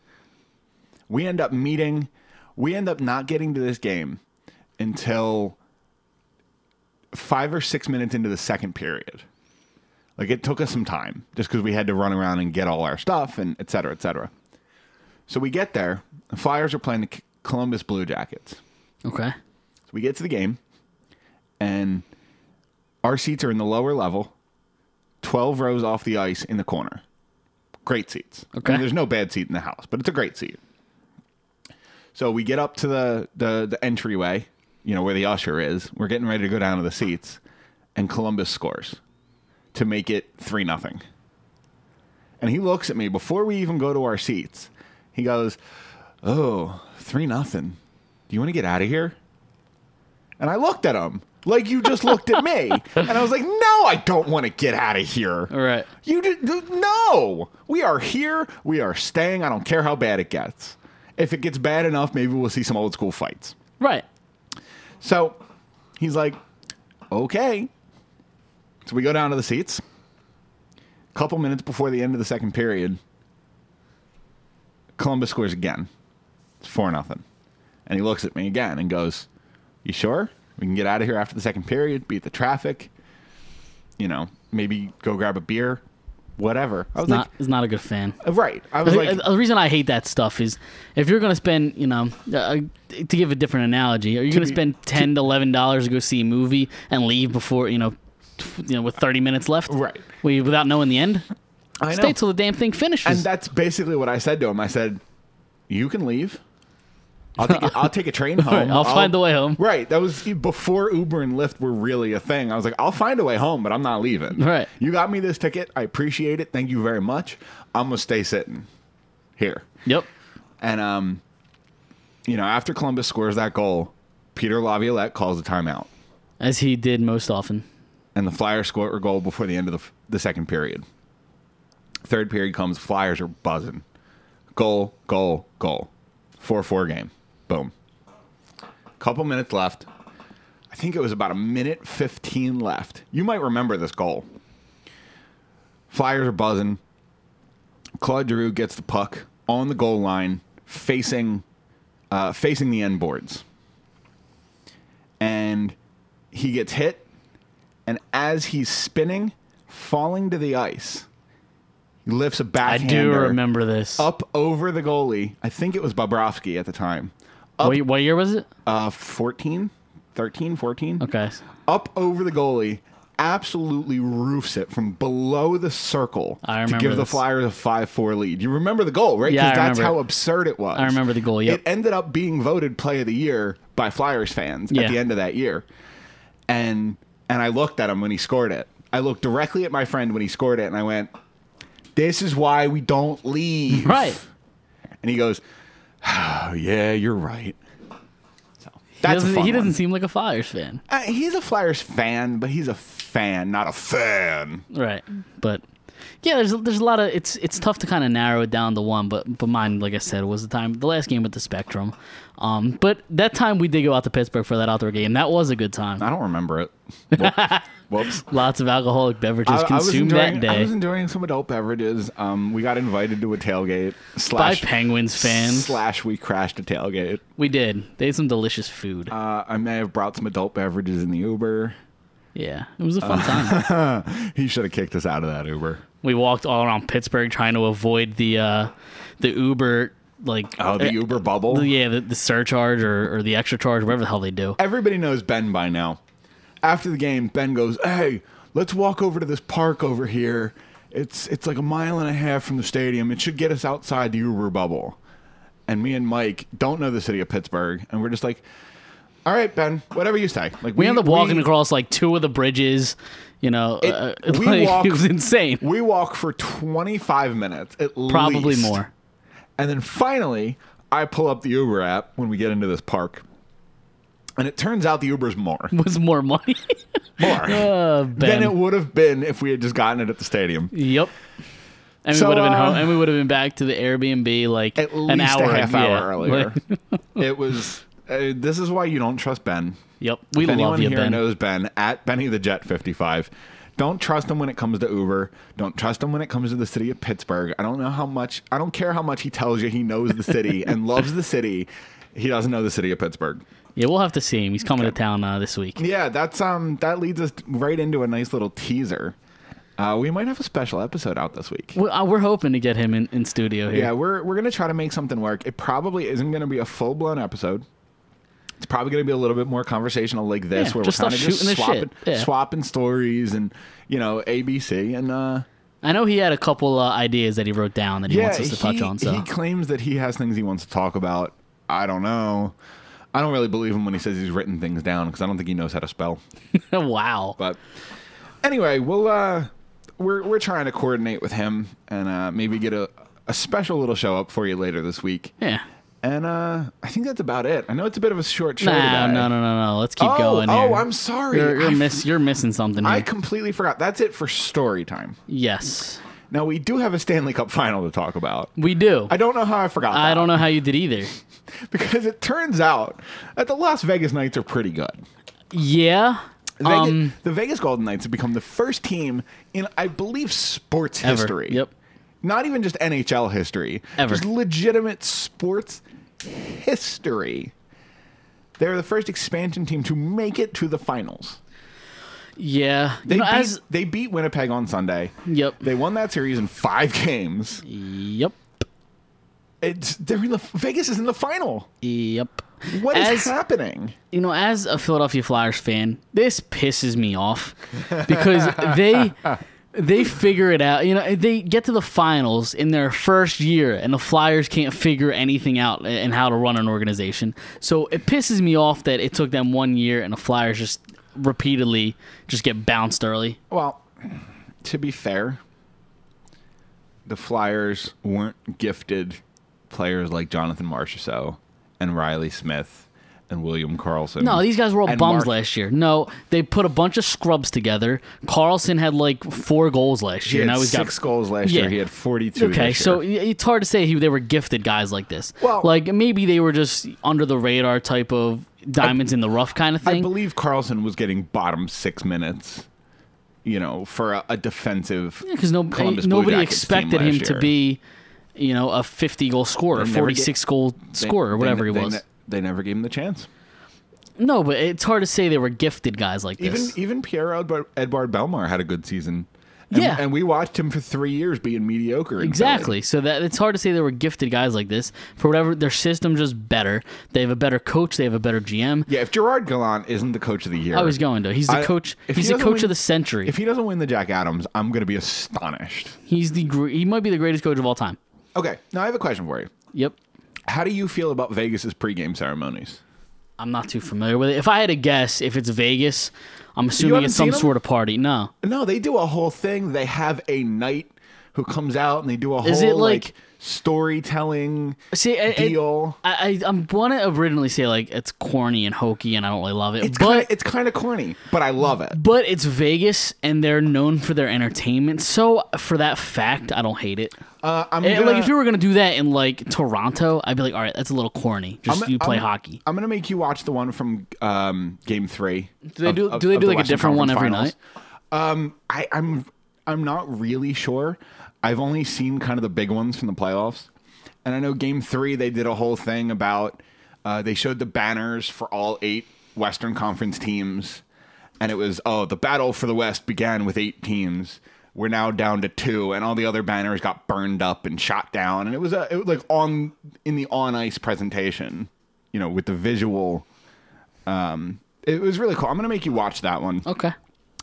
We end up meeting. We end up not getting to this game until five or six minutes into the second period. Like, it took us some time just because we had to run around and get all our stuff and et cetera, et cetera. So we get there. The Flyers are playing the Columbus Blue Jackets. Okay. So we get to the game, and our seats are in the lower level, twelve rows off the ice in the corner. Great seats. Okay. I mean, there's no bad seat in the house, but it's a great seat. So we get up to the, the, the entryway, you know, where the usher is. We're getting ready to go down to the seats, and Columbus scores to make it three nothing. And he looks at me before we even go to our seats. He goes, "Oh, three nothing. Do you want to get out of here?" And I looked at him like you just looked at me. And I was like, "No, I don't want to get out of here." All right. You did no. We are here. We are staying. I don't care how bad it gets. If it gets bad enough, maybe we'll see some old school fights. Right. So he's like, "Okay." So we go down to the seats. A couple minutes before the end of the second period, Columbus scores again. It's four nothing. And he looks at me again and goes, "You sure? We can get out of here after the second period, beat the traffic, you know, maybe go grab a beer, whatever." I was Not, like, he's not a good fan. right. I was like, the reason I hate that stuff is if you're going to spend, you know, uh, to give a different analogy, are you going to be- spend ten to eleven dollars to go see a movie and leave before, you know, you know, with thirty minutes left? Right. We, without knowing the end? I know. Stay till the damn thing finishes. And that's basically what I said to him. I said, "You can leave. I'll take a, I'll take a train home. Right, I'll find the way home." Right. That was before Uber and Lyft were really a thing. I was like, "I'll find a way home, but I'm not leaving." Right. You got me this ticket. I appreciate it. Thank you very much. I'm going to stay sitting here. Yep. And, um, you know, after Columbus scores that goal, Peter Laviolette calls a timeout. As he did most often. And the Flyers score a goal before the end of the, the second period. Third period comes. Flyers are buzzing. Goal, goal, goal. four four game. Boom. Couple minutes left. I think it was about a minute fifteen left. You might remember this goal. Flyers are buzzing. Claude Giroux gets the puck on the goal line, facing, uh, facing the end boards. And he gets hit. And as he's spinning, falling to the ice, he lifts a I backhander do remember this. up over the goalie. I think it was Bobrovsky at the time. Up, What, what year was it? uh, fourteen, thirteen, fourteen. Okay. Up over the goalie, absolutely roofs it from below the circle I to remember give the this. Flyers a five four lead. You remember the goal, right? Yeah, I that's remember how it. absurd it was. I remember the goal, yep. It ended up being voted play of the year by Flyers fans Yeah. at the end of that year. And and I looked at him when he scored it. I looked directly at my friend when he scored it, and I went, "This is why we don't leave." Right. And he goes, "Oh, yeah, you're right." So He that's a doesn't, fun he doesn't one. seem like a Flyers fan. Uh, he's a Flyers fan, but he's a fan, not a fan. Right. But yeah, there's there's a lot of it's it's tough to kind of narrow it down to one, but but mine, like I said, was the time the last game with the Spectrum. Um, but that time we did go out to Pittsburgh for that outdoor game. That was a good time. I don't remember it. Whoops. Whoops. Lots of alcoholic beverages I, I was consumed enjoying, that I day was enjoying some adult beverages. Um, we got invited to a tailgate by slash Penguins fans. slash we crashed a tailgate. We did. They had some delicious food. Uh, I may have brought some adult beverages in the Uber. Yeah, it was a fun Uh, time. He should have kicked us out of that Uber. We walked all around Pittsburgh trying to avoid the uh, the Uber like Oh, the uh, Uber bubble. the- yeah the, the surcharge or, or the extra charge, whatever the hell they do. Everybody knows Ben by now. After the game, Ben goes, "Hey, let's walk over to this park over here It's it's like a mile and a half from the stadium. It should get us outside the Uber bubble. And me and Mike don't know the city of Pittsburgh, and we're just like, all right, Ben, whatever you say. Like We, ended up walking we, across like two of the bridges. You know, It- uh, we like, walk- it was insane. We walk for twenty-five minutes at Probably least. more. And then finally, I pull up the Uber app when we get into this park. And it turns out the Uber's more. Was more money. More. uh, than Ben. it would have been if we had just gotten it at the stadium. Yep. And So, we would have been uh, home, and we would have been back to the Airbnb like At an least hour a half yeah. hour earlier. It was. Uh, this is why you don't trust Ben. Yep, we if love anyone you, here Ben. knows Ben at Benny the Jet fifty-five. Don't trust him when it comes to Uber. Don't trust him when it comes to the city of Pittsburgh. I don't know how much. I don't care how much he tells you he knows the city and loves the city. He doesn't know the city of Pittsburgh. Yeah, we'll have to see him. He's coming to town uh, this week. Yeah, that's um that leads us right into a nice little teaser. Uh, we might have a special episode out this week. We're, uh, we're hoping to get him in, in studio here. Yeah, we're we're gonna try to make something work. It probably isn't gonna be a full blown episode. It's probably gonna be a little bit more conversational like this, Yeah, where just we're kind us of just shooting the swapping, shit. Yeah. swapping stories and you know A B C and uh, I know he had a couple uh, ideas that he wrote down that he yeah, wants us to touch he, on. So he claims that he has things he wants to talk about. I don't know. I don't really believe him when he says he's written things down because I don't think he knows how to spell. wow. But anyway, we'll uh, we're we're trying to coordinate with him and uh, maybe get a a special little show up for you later this week. Yeah. And uh, I think that's about it. I know it's a bit of a short show No, today. no, no, no, no. Let's keep oh, going here. Oh, I'm sorry. You're, you're, I, miss, you're missing something here. I completely forgot. That's it for story time. yes. Now we do have a Stanley Cup final to talk about. We do. I don't know how I forgot. I that. don't know how you did either. Because it turns out that the Las Vegas Knights are pretty good. Yeah. Vegas, Um, the Vegas Golden Knights have become the first team in, I believe, sports ever. history. Yep. Not even just N H L history. Ever. Just legitimate sports history. They're the first expansion team to make it to the finals. Yeah. They, you know, beat, as they beat Winnipeg on Sunday. Yep. They won that series in five games. Yep. It's they're in the Vegas is in the final. Yep. What is As- happening? You know, as a Philadelphia Flyers fan, this pisses me off because they they figure it out. You know, they get to the finals in their first year, and the Flyers can't figure anything out and how to run an organization. So it pisses me off that it took them one year, and the Flyers just repeatedly just get bounced early. Well, to be fair, the Flyers weren't gifted players like Jonathan Marchessault and Riley Smith and William Karlsson. No, these guys were all And bums Mark- last year. No, they put a bunch of scrubs together. Carlson had like four goals last He year. had now he's six got goals last Yeah. year. He had forty-two. Okay, this so year. it's hard to say he, they were gifted guys like this. Well- like maybe they were just under the radar type of diamonds in the rough kind of I thing. believe Carlson was getting bottom six minutes. You know, for a, a defensive. Because no, Columbus Blue nobody Jackets team expected him last to year. be, you know, a fifty goal scorer, They never forty-six goal They- scorer, or they- whatever he they was. ne- they never gave him the chance. No, but it's hard to say they were gifted guys like Even this. even Pierre Edward, Edward Belmar had a good season. And, Yeah. and we watched him for three years being mediocre. in Exactly. So that it's hard to say they were gifted guys like this. For whatever, their system's just better. They have a better coach. They have a better G M. Philly. Yeah, if Gerard Gallant isn't the coach of the year, I was going to. He's the I- coach. if he He's the doesn't coach win- of the century. if he doesn't win the Jack Adams, I'm going to be astonished. He's the gr- he might be the greatest coach of all time. Okay, now I have a question for you. Yep. How do you feel about Vegas's pregame ceremonies? I'm not too familiar with it. If I had to guess, if it's Vegas, I'm assuming haven't it's some seen 'em? sort of party. No. No, they do a whole thing. They have a knight who comes out and they do a Is whole it like- like storytelling See, I, I, deal. I, I I'm want to originally say like it's corny and hokey, and I don't really love it. It's but kind of it's kind of corny, but I love it. but it's Vegas, and they're known for their entertainment. So for that fact, I don't hate it. Uh, I'm Eh, gonna, like if you were gonna do that in like Toronto, I'd be like, all right, that's a little corny. Just I'm- you play I'm- hockey. I'm gonna make you watch the one from um, Game Three. Do they of- do? of- do they of do the like a Western different one Conference every Finals. night? Um, I, I'm I'm not really sure. I've only seen kind of the big ones from the playoffs, and I know Game Three they did a whole thing about. Uh, they showed the banners for all eight Western Conference teams, and it was oh the battle for the West began with eight teams. We're now down to two, and all the other banners got burned up and shot down, and it was a it was like on in the on ice presentation, you know, with the visual. Um, it was really cool. I'm gonna make you watch that one. Okay.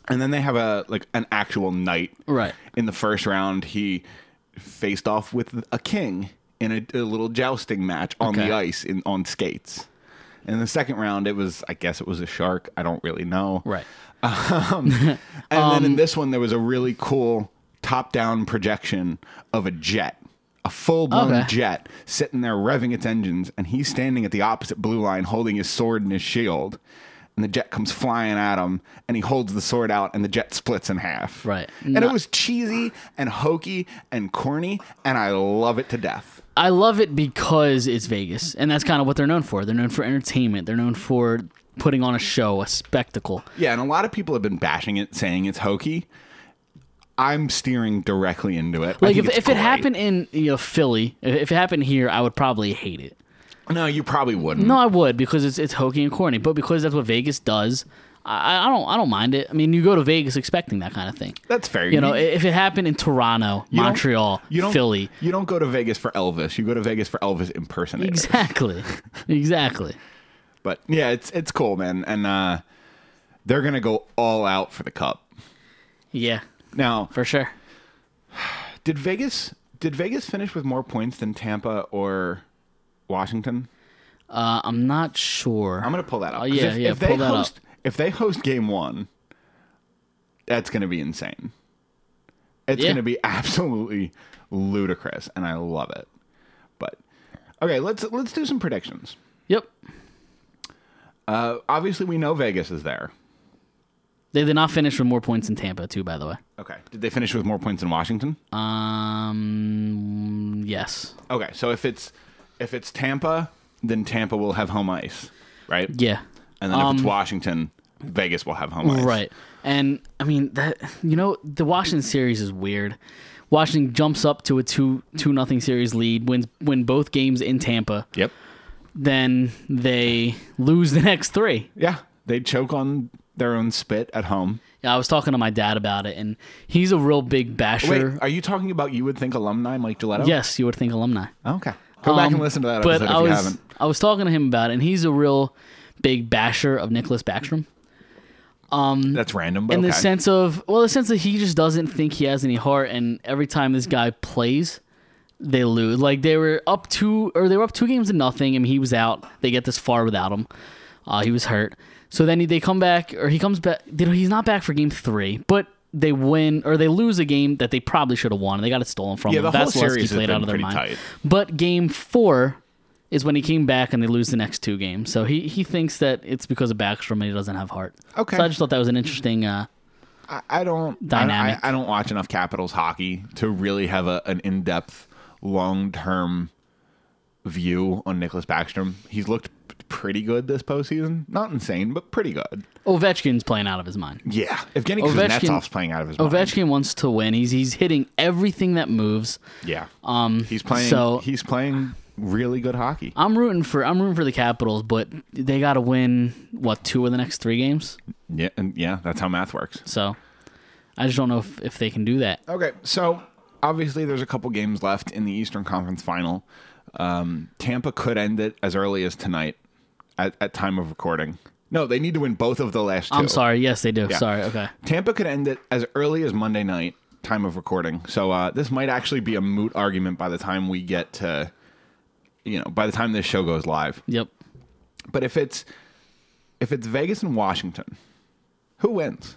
And then they have a like an actual night. Right. In the first round, he faced off with a king in a, a little jousting match on Okay. the ice in on skates. In the second round, it was I guess it was a shark. I don't really know. Right. Um, and then in this one, there was a really cool top-down projection of a jet, a full-blown Okay. jet sitting there revving its engines, and he's standing at the opposite blue line holding his sword and his shield. And the jet comes flying at him, and he holds the sword out, and the jet splits in half. Right. And No- it was cheesy and hokey and corny, and I love it to death. I love it because it's Vegas, and that's kind of what they're known for. They're known for entertainment. They're known for putting on a show, a spectacle. Yeah, and a lot of people have been bashing it, saying it's hokey. I'm steering directly into it. I Like think if, it's if it great. happened in you know Philly, if if it happened here, I would probably hate it. No, you probably wouldn't. No, I would because it's it's hokey and corny. But because that's what Vegas does, I, I don't I don't mind it. I mean, you go to Vegas expecting that kind of thing. That's fair. You know, if it happened in Toronto, You don't- Montreal, you don't, Philly, You don't go to Vegas for Elvis. You go to Vegas for Elvis impersonators. exactly, exactly. But yeah, it's it's cool, man. And uh, they're gonna go all out for the cup. Yeah, Now, for sure. did Vegas did Vegas finish with more points than Tampa or Washington? Uh, I'm not sure. I'm gonna pull that up. Oh 'Cause yeah, if, yeah. if they pull that host up. if they host game one, that's gonna be insane. It's Yeah. gonna be absolutely ludicrous, and I love it. But okay, let's let's do some predictions. Yep. Uh, obviously, we know Vegas is there. They did not finish with more points than Tampa, too. By the way. Okay, did they finish with more points than Washington? Um. Yes. Okay, so if it's if it's Tampa, then Tampa will have home ice, right? Yeah. And then if it's Um, Washington, Vegas will have home ice. Right. And I mean that you know the Washington series is weird. Washington jumps up to a two two nothing series lead, wins win both games in Tampa. Yep. Then they lose the next three. Yeah, they choke on their own spit at home. Yeah, I was talking to my dad about it, and he's a real big basher. Wait, are you talking about You Would Think alumni Mike Gilletto? Yes, you would think alumni. Okay. Go back and Um, listen to that but episode I if was you haven't. I was talking to him about it, and he's a real big basher of Nicholas Backstrom. That's random, but in okay. the sense of well the sense that he just doesn't think he has any heart, and every time this guy plays they lose. Like they were up two or they were up two games to nothing, and he was out. They get this far without him. Uh, he was hurt, so then he, they come back, or he comes back. You know, he's not back for game three, but they win or they lose a game that they probably should have won. They got it stolen from Yeah, them. the whole Vasilevsky series has played been out of their pretty mind. tight. But game four is when he came back and they lose the next two games. So he, he thinks that it's because of Backstrom and he doesn't have heart. Okay. So I just thought that was an interesting. Uh, I, I don't Dynamic. I, I don't watch enough Capitals hockey to really have a, an in-depth, long-term view on Nicholas Backstrom. He's looked p- pretty good this postseason. Not insane, but pretty good. Ovechkin's playing out of his mind. Yeah. Evgeny Ovechkin- Kuznetsov's playing out of his mind. Ovechkin wants to win. He's he's hitting everything that moves. Yeah. Um, He's playing. So he's playing really good hockey. I'm rooting for I'm rooting for the Capitals, but they got to win what two of the next three games. Yeah, and yeah, that's how math works. So I just don't know if, if they can do that. Okay, so obviously there's a couple games left in the Eastern Conference Final. Um, Tampa could end it as early as tonight at, at time of recording. No, they need to win both of the last two. I'm sorry. Yes, they do. Yeah. Sorry. Okay. Tampa could end it as early as Monday night, time of recording. So uh, this might actually be a moot argument by the time we get to, you know, by the time this show goes live. Yep. But if it's if it's Vegas and Washington, who wins?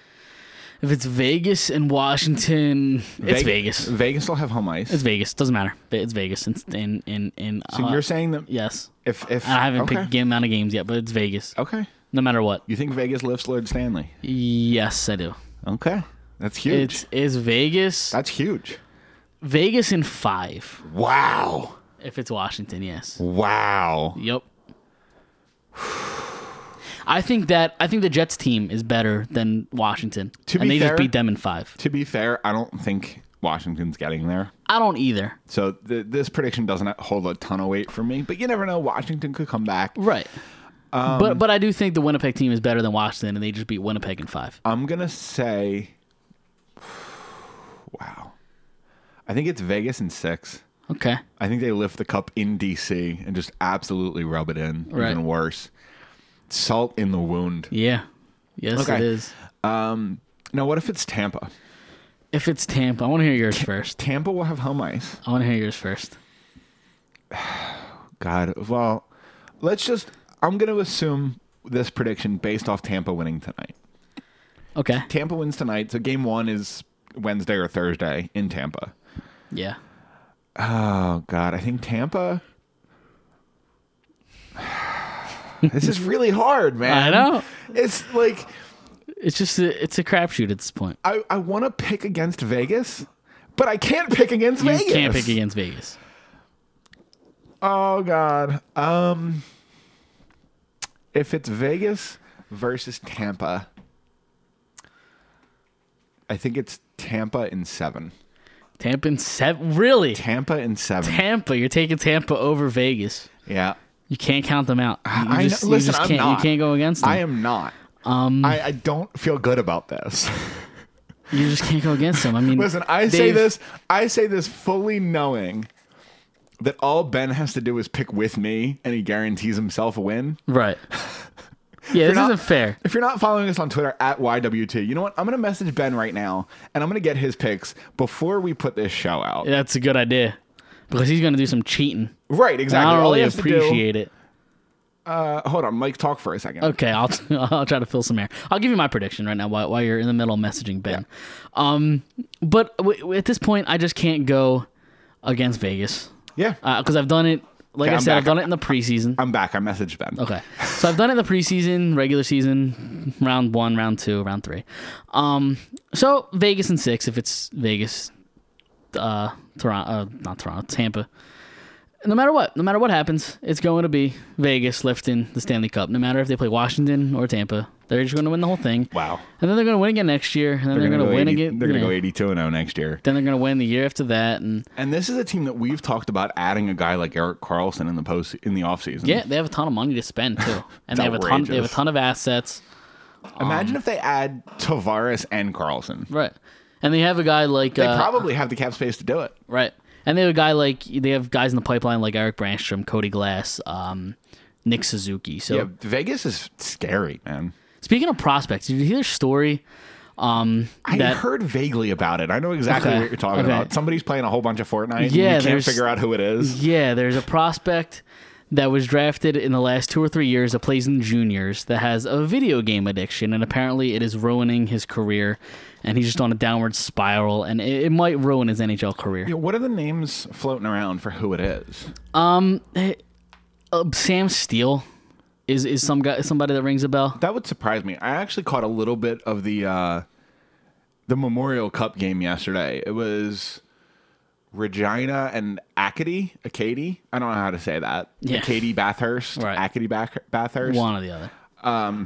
If it's Vegas and Washington, it's Ve- Vegas. Vegas will have home ice. It's Vegas. Doesn't matter. It's Vegas. In in in, in so uh, you're saying that yes. if if I haven't okay. picked game amount of games yet, but it's Vegas. Okay. No matter what. You think Vegas lifts Lord Stanley? Yes, I do. Okay. That's huge. It's is Vegas. That's huge. Vegas in five. Wow. If it's Washington, yes. Wow. Yep. I think that I think the Jets team is better than Washington, To and be they fair- just beat them in five. To be fair, I don't think Washington's getting there. I don't either. So th- this prediction doesn't hold a ton of weight for me, but you never know. Washington could come back. Right. Um, but but I do think the Winnipeg team is better than Washington, and they just beat Winnipeg in five. I'm going to say, wow. I think it's Vegas in six. Okay. I think they lift the cup in D C and just absolutely rub it in, Right. even worse. Salt in the wound. Yeah. Yes, Okay. it is. Um, now, what if it's Tampa? If it's Tampa, I want to hear yours first. Tampa will have home ice. I want to hear yours first. God, well, let's just. I'm going to assume this prediction based off Tampa winning tonight. Okay. Tampa wins tonight, so game one is Wednesday or Thursday in Tampa. Yeah. Oh, God, I think Tampa. This is really hard, man. I know. It's like. It's just a, it's a crapshoot at this point. I, I want to pick against Vegas, but I can't pick against You Vegas. can't pick against Vegas. Oh God. Um, if it's Vegas versus Tampa, I think it's Tampa in seven. Tampa in seven? Really? Tampa in seven. Tampa. You're taking Tampa over Vegas. Yeah. You can't count them out. You I just, know. you Listen, just I'm can't, not. You can't go against them. I am not. Um, I, I don't feel good about this. you just can't go against them. I mean, Listen, I say they've- this. I say this fully knowing that all Ben has to do is pick with me, and he guarantees himself a win. Right. Yeah, this not- isn't fair. If you're not following us on Twitter at Y W T, you know what? I'm going to message Ben right now, and I'm going to get his picks before we put this show out. That's a good idea because he's going to do some cheating. Right, And exactly. I don't All he really has to do- appreciate it. Uh, hold on, Mike, talk for a second. Okay, I'll I'll try to fill some air. I'll give you my prediction right now while, while you're in the middle of messaging Ben. Um, but w- w- at this point, I just can't go against Vegas Yeah, because I've done it. Like Okay, I I'm said, I've back. done it in the preseason. I'm back. I messaged Ben. Okay, so I've done it in the preseason, regular season, round one, round two, round three. Um, so Vegas in six if it's Vegas, uh, Toronto, uh, not Toronto, Tampa. No matter what, no matter what happens, it's going to be Vegas lifting the Stanley Cup. No matter if they play Washington or Tampa, they're just going to win the whole thing. Wow. And then they're going to win again next year, and then they're, going to go win eighty again. They're going to yeah. go eighty-two and oh next year. Then they're going to win the year after that, and And this is a team that we've talked about adding a guy like Eric Carlson in the post in the offseason. yeah, they have a ton of money to spend too, and It's they have a ton. They have a outrageous. ton of assets. Imagine if they add Tavares and Carlson. Right. And they have a guy like They uh, probably have the cap space to do it. right. And they have a guy like they have guys in the pipeline like Eric Brandstrom, Cody Glass, um, Nick Suzuki. So Yeah, Vegas is scary, man. speaking of prospects, did you hear their story? Um, I that heard vaguely about it. I know exactly Okay, what you're talking okay. about. Somebody's playing a whole bunch of Fortnite. and Yeah, you can't there's- figure out who it is. yeah, there's a prospect that was drafted in the last two or three years that plays in juniors that has a video game addiction, and apparently it is ruining his career, and he's just on a downward spiral, and it, it might ruin his N H L career. Yeah, what are the names floating around for who it is? Um, eh, uh, Sam Steele is is some guy, somebody that rings a bell. That would surprise me. I actually caught a little bit of the uh, the Memorial Cup game yesterday. It was Regina and Acadie, Acadie. I don't know how to say that. Yeah. Acadie Bathurst, Right. Acadie Bath- Bathurst. One or the other.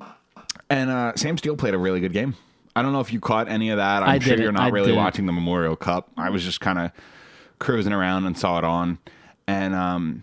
And uh, Sam Steele played a really good game. I don't know if you caught any of that. I'm I sure didn't. you're not I really didn't. watching the Memorial Cup. I was just kind of cruising around and saw it on. And um,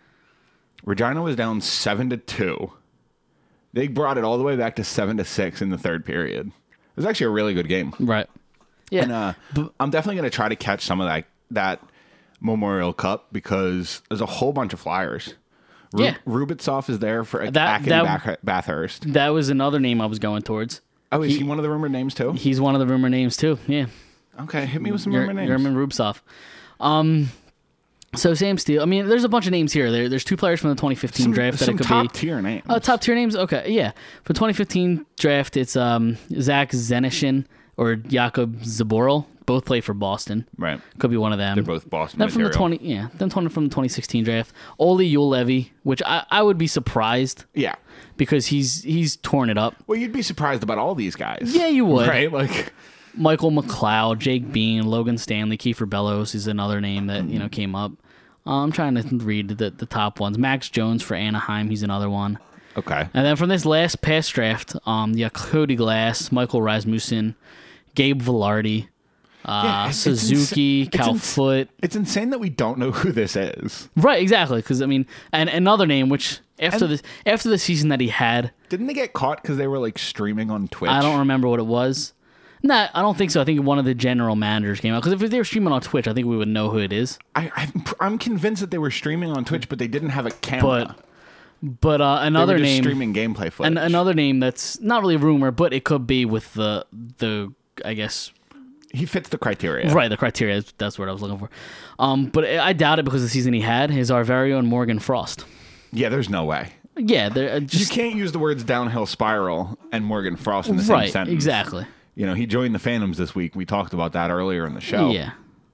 Regina was down seven to two. They brought it all the way back to seven to six in the third period. It was actually a really good game. Right. Yeah. And uh, I'm definitely going to try to catch some of that that Memorial Cup because there's a whole bunch of flyers. Ru- Yeah. Rubitsov is there for That- Acadie that- Bath- Bathurst. that was another name I was going towards. Oh, is he, he- one of the rumored names too? He's one of the rumor names too. Yeah. Okay, hit me with some Yer- rumored names. Yerman Rubtsov. Um, so Sam Steele. I mean, there's a bunch of names here. There, there's two players from the twenty fifteen some draft that some it could top be. tier names. Uh, top tier names. Okay, yeah. For twenty fifteen draft, it's um Zach Zenishin or Jakub Zaboral. Both play for Boston. Right. Could be one of them. They're both Boston Then from the material. twenty, yeah. Then twenty from the twenty sixteen draft, Oli Ulevi, which I, I would be surprised Yeah. because he's he's torn it up. Well, you'd be surprised about all these guys. Yeah, you would. Right? Like, Michael McLeod, Jake Bean, Logan Stanley, Kiefer Bellows is another name that you know came up. Uh, I'm trying to read the the top ones. Max Jones for Anaheim, he's another one. okay. And then from this last past draft, um, yeah, Cody Glass, Michael Rasmussen, Gabe Velarde, uh, Yeah, it's- it's Suzuki, insa- it's Cal ins- Foot. It's insane that we don't know who this is. Right, exactly. Because I mean, and another name which after And- the after the season that he had, Didn't they get caught because they were like streaming on Twitch? I don't remember what it was. Nah, I don't think so. I think one of the general managers came out because if they were streaming on Twitch, I think we would know who it is. I, I'm, I'm convinced that they were streaming on Twitch, but they didn't have a camera. But But uh, They another were just name, streaming gameplay footage. and another name that's not really a rumor, but it could be with the the I guess he fits the criteria. right the criteria. That's what I was looking for. Um, but I doubt it because the season he had is our very own Morgan Frost. Yeah, there's no way. Yeah, they're You just can't use the words downhill spiral and Morgan Frost in the same right. sentence. Exactly. You know, he joined the Phantoms this week. We talked about that earlier in the show. Yeah,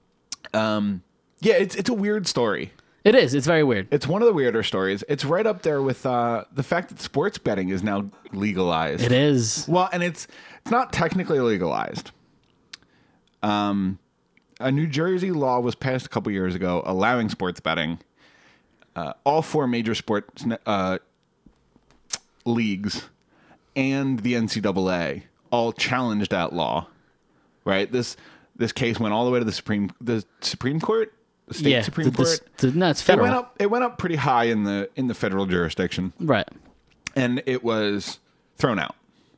Yeah, it's it's a weird story. it is. It's very weird. It's one of the weirder stories. It's right up there with uh, the fact that sports betting is now legalized. It is. Well, and it's it's not technically legalized. Um, a New Jersey law was passed a couple years ago allowing sports betting. Uh, all four major sports uh, leagues and the N C double A all challenged that law. Right. This this case went all the way to the Supreme the Supreme Court, the state Yeah, Supreme the- Court. the- the- no, it's It federal. went up. It went up pretty high in the in the federal jurisdiction, Right. and it was thrown out.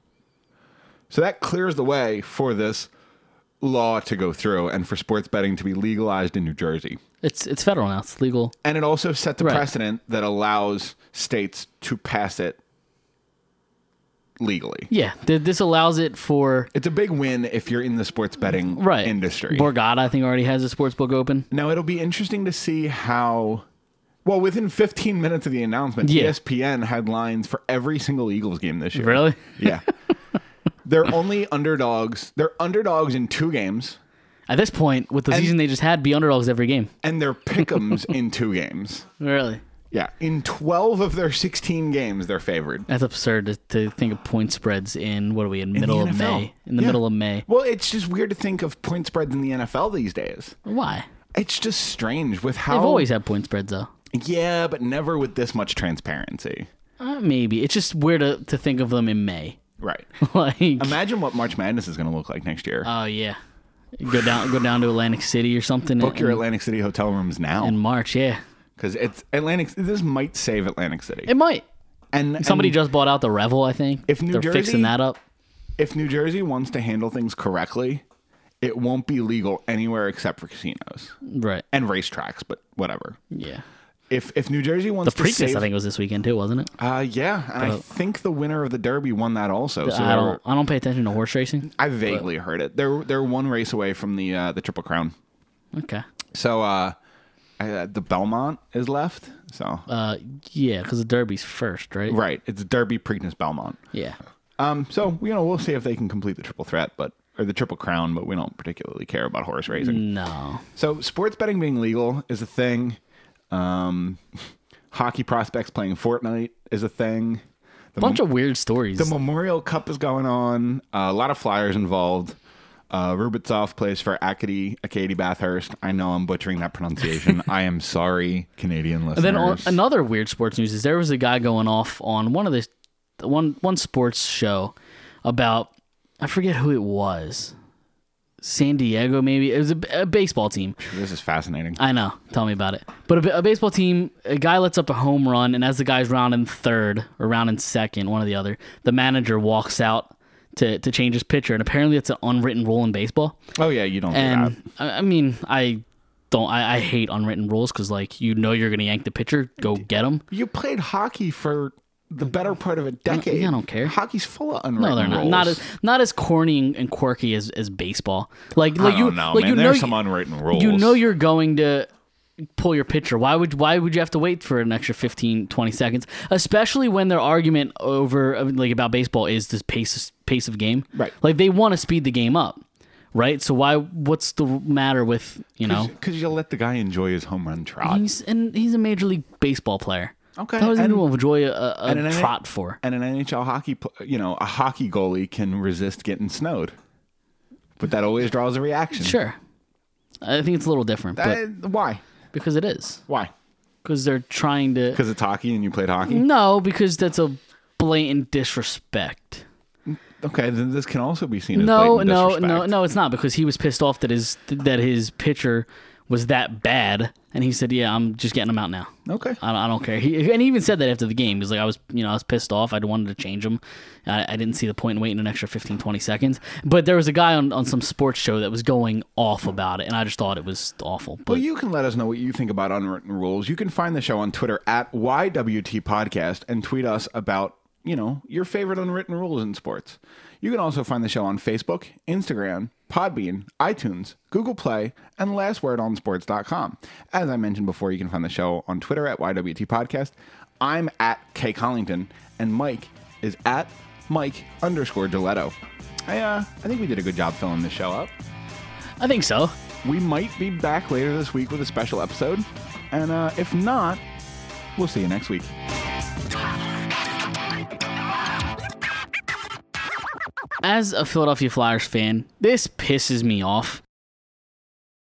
So that clears the way for this law to go through and for sports betting to be legalized in New Jersey. It's it's federal now. It's legal. And it also set the Right. precedent that allows states to pass it legally. Yeah, th- this allows it for It's a big win if you're in the sports betting right industry. Borgata, I think, already has a sports book open. Now, it'll be interesting to see how. Well, within fifteen minutes of the announcement, Yeah. E S P N had lines for every single Eagles game this year. Really? Yeah. They're only underdogs. They're underdogs in two games, At this point, with the And- season they just had, be underdogs every game. and they're pick'ems in two games. Really? Yeah. In twelve of their sixteen games, they're favored. That's absurd to, to think of point spreads in, what are we, in middle the of N F L. May? In the Yeah. middle of May. Well, it's just weird to think of point spreads in the N F L these days. Why? It's just strange with how. They've always had point spreads, though. Yeah, but never with this much transparency. Uh, maybe. It's just weird to, to think of them in May. Right. like, Imagine what March Madness is going to look like next year. oh, yeah. Go down go down to Atlantic City or something. Book in, your Atlantic City hotel rooms now. in March, yeah. Because it's Atlantic. This might save Atlantic City. It might. And Somebody and just bought out the Revel, I think. If New They're Jersey- fixing that up. if New Jersey wants to handle things correctly, it won't be legal anywhere except for casinos Right. and racetracks. But whatever. Yeah. If if New Jersey wants The to Preakness, save, I think, was this weekend, too, wasn't it? uh, yeah, and I think the winner of the Derby won that also. So I they don't were- I don't pay attention to horse racing. I vaguely heard it. They're they're one race away from the uh, the Triple Crown. Okay. So uh, uh, the Belmont is left. So Uh, yeah, because the Derby's first, right? right, it's Derby, Preakness, Belmont. Yeah. Um, so you know we'll see if they can complete the Triple Threat, but or the Triple Crown, but we don't particularly care about horse racing. No. So sports betting being legal is a thing. Um, hockey prospects playing Fortnite is a thing. The, Bunch of weird stories. the Memorial Cup is going on. Uh, a lot of flyers involved. Uh, Rubitsov plays for Acadie, Acadie Bathurst. I know I'm butchering that pronunciation. I am sorry, Canadian listeners. And then on, another weird sports news is there was a guy going off on one of the one one sports show about I forget who it was, San Diego maybe. It was a, a baseball team. This is fascinating. I know. Tell me about it. But a, ba- a baseball team, a guy lets up a home run, and as the guy's rounding third or rounding second, one or the other, the manager walks out to to change his pitcher, and apparently it's an unwritten rule in baseball. Oh yeah, you don't do that. And I, I mean, I don't. I, I hate unwritten rules because, like, you know, you're gonna yank the pitcher, go get him. You played hockey for the better part of a decade. I don't care. Hockey's full of unwritten No, they're not. rules. Not as not as corny and quirky as, as baseball. Like, like I you, don't know, like man. you know, There's you- some unwritten rules. You know, you're going to pull your pitcher. Why would why would you have to wait for an extra fifteen, twenty seconds? Especially when their argument over like about baseball is this pace pace of game. Right. Like they want to speed the game up. Right? So why what's the matter with, you know? because you let the guy enjoy his home run trot. He's and he's a major league baseball player. Okay, How does and- anyone enjoy a, a, and a an trot for? And an N H L hockey, pl- you know, a hockey goalie can resist getting snowed, but that always draws a reaction. Sure. I think it's a little different, but Uh, why? because it is. Why? Because they're trying to Because it's hockey and you played hockey. No, because that's a blatant disrespect. Okay, then this can also be seen as No, blatant no, disrespect. no, no, it's not because he was pissed off that his that his pitcher was that bad. And he said, yeah, I'm just getting him out now. Okay. I don't, I don't care. He, and he even said that after the game. He was like, I was, you know, I was pissed off. I wanted to change him. I, I didn't see the point in waiting an extra fifteen, twenty seconds. But there was a guy on, on some sports show that was going off about it, and I just thought it was awful. But well, you can let us know what you think about unwritten rules. You can find the show on Twitter at Y W T Podcast and tweet us about, you know, your favorite unwritten rules in sports. You can also find the show on Facebook, Instagram, Podbean, iTunes, Google Play, and last word on sports dot com. As I mentioned before, you can find the show on Twitter at Y W T Podcast. I'm at K Collington, and Mike is at Mike underscore Giletto. I, uh, I think we did a good job filling this show up. I think so. We might be back later this week with a special episode, and uh, if not, we'll see you next week. As a Philadelphia Flyers fan, this pisses me off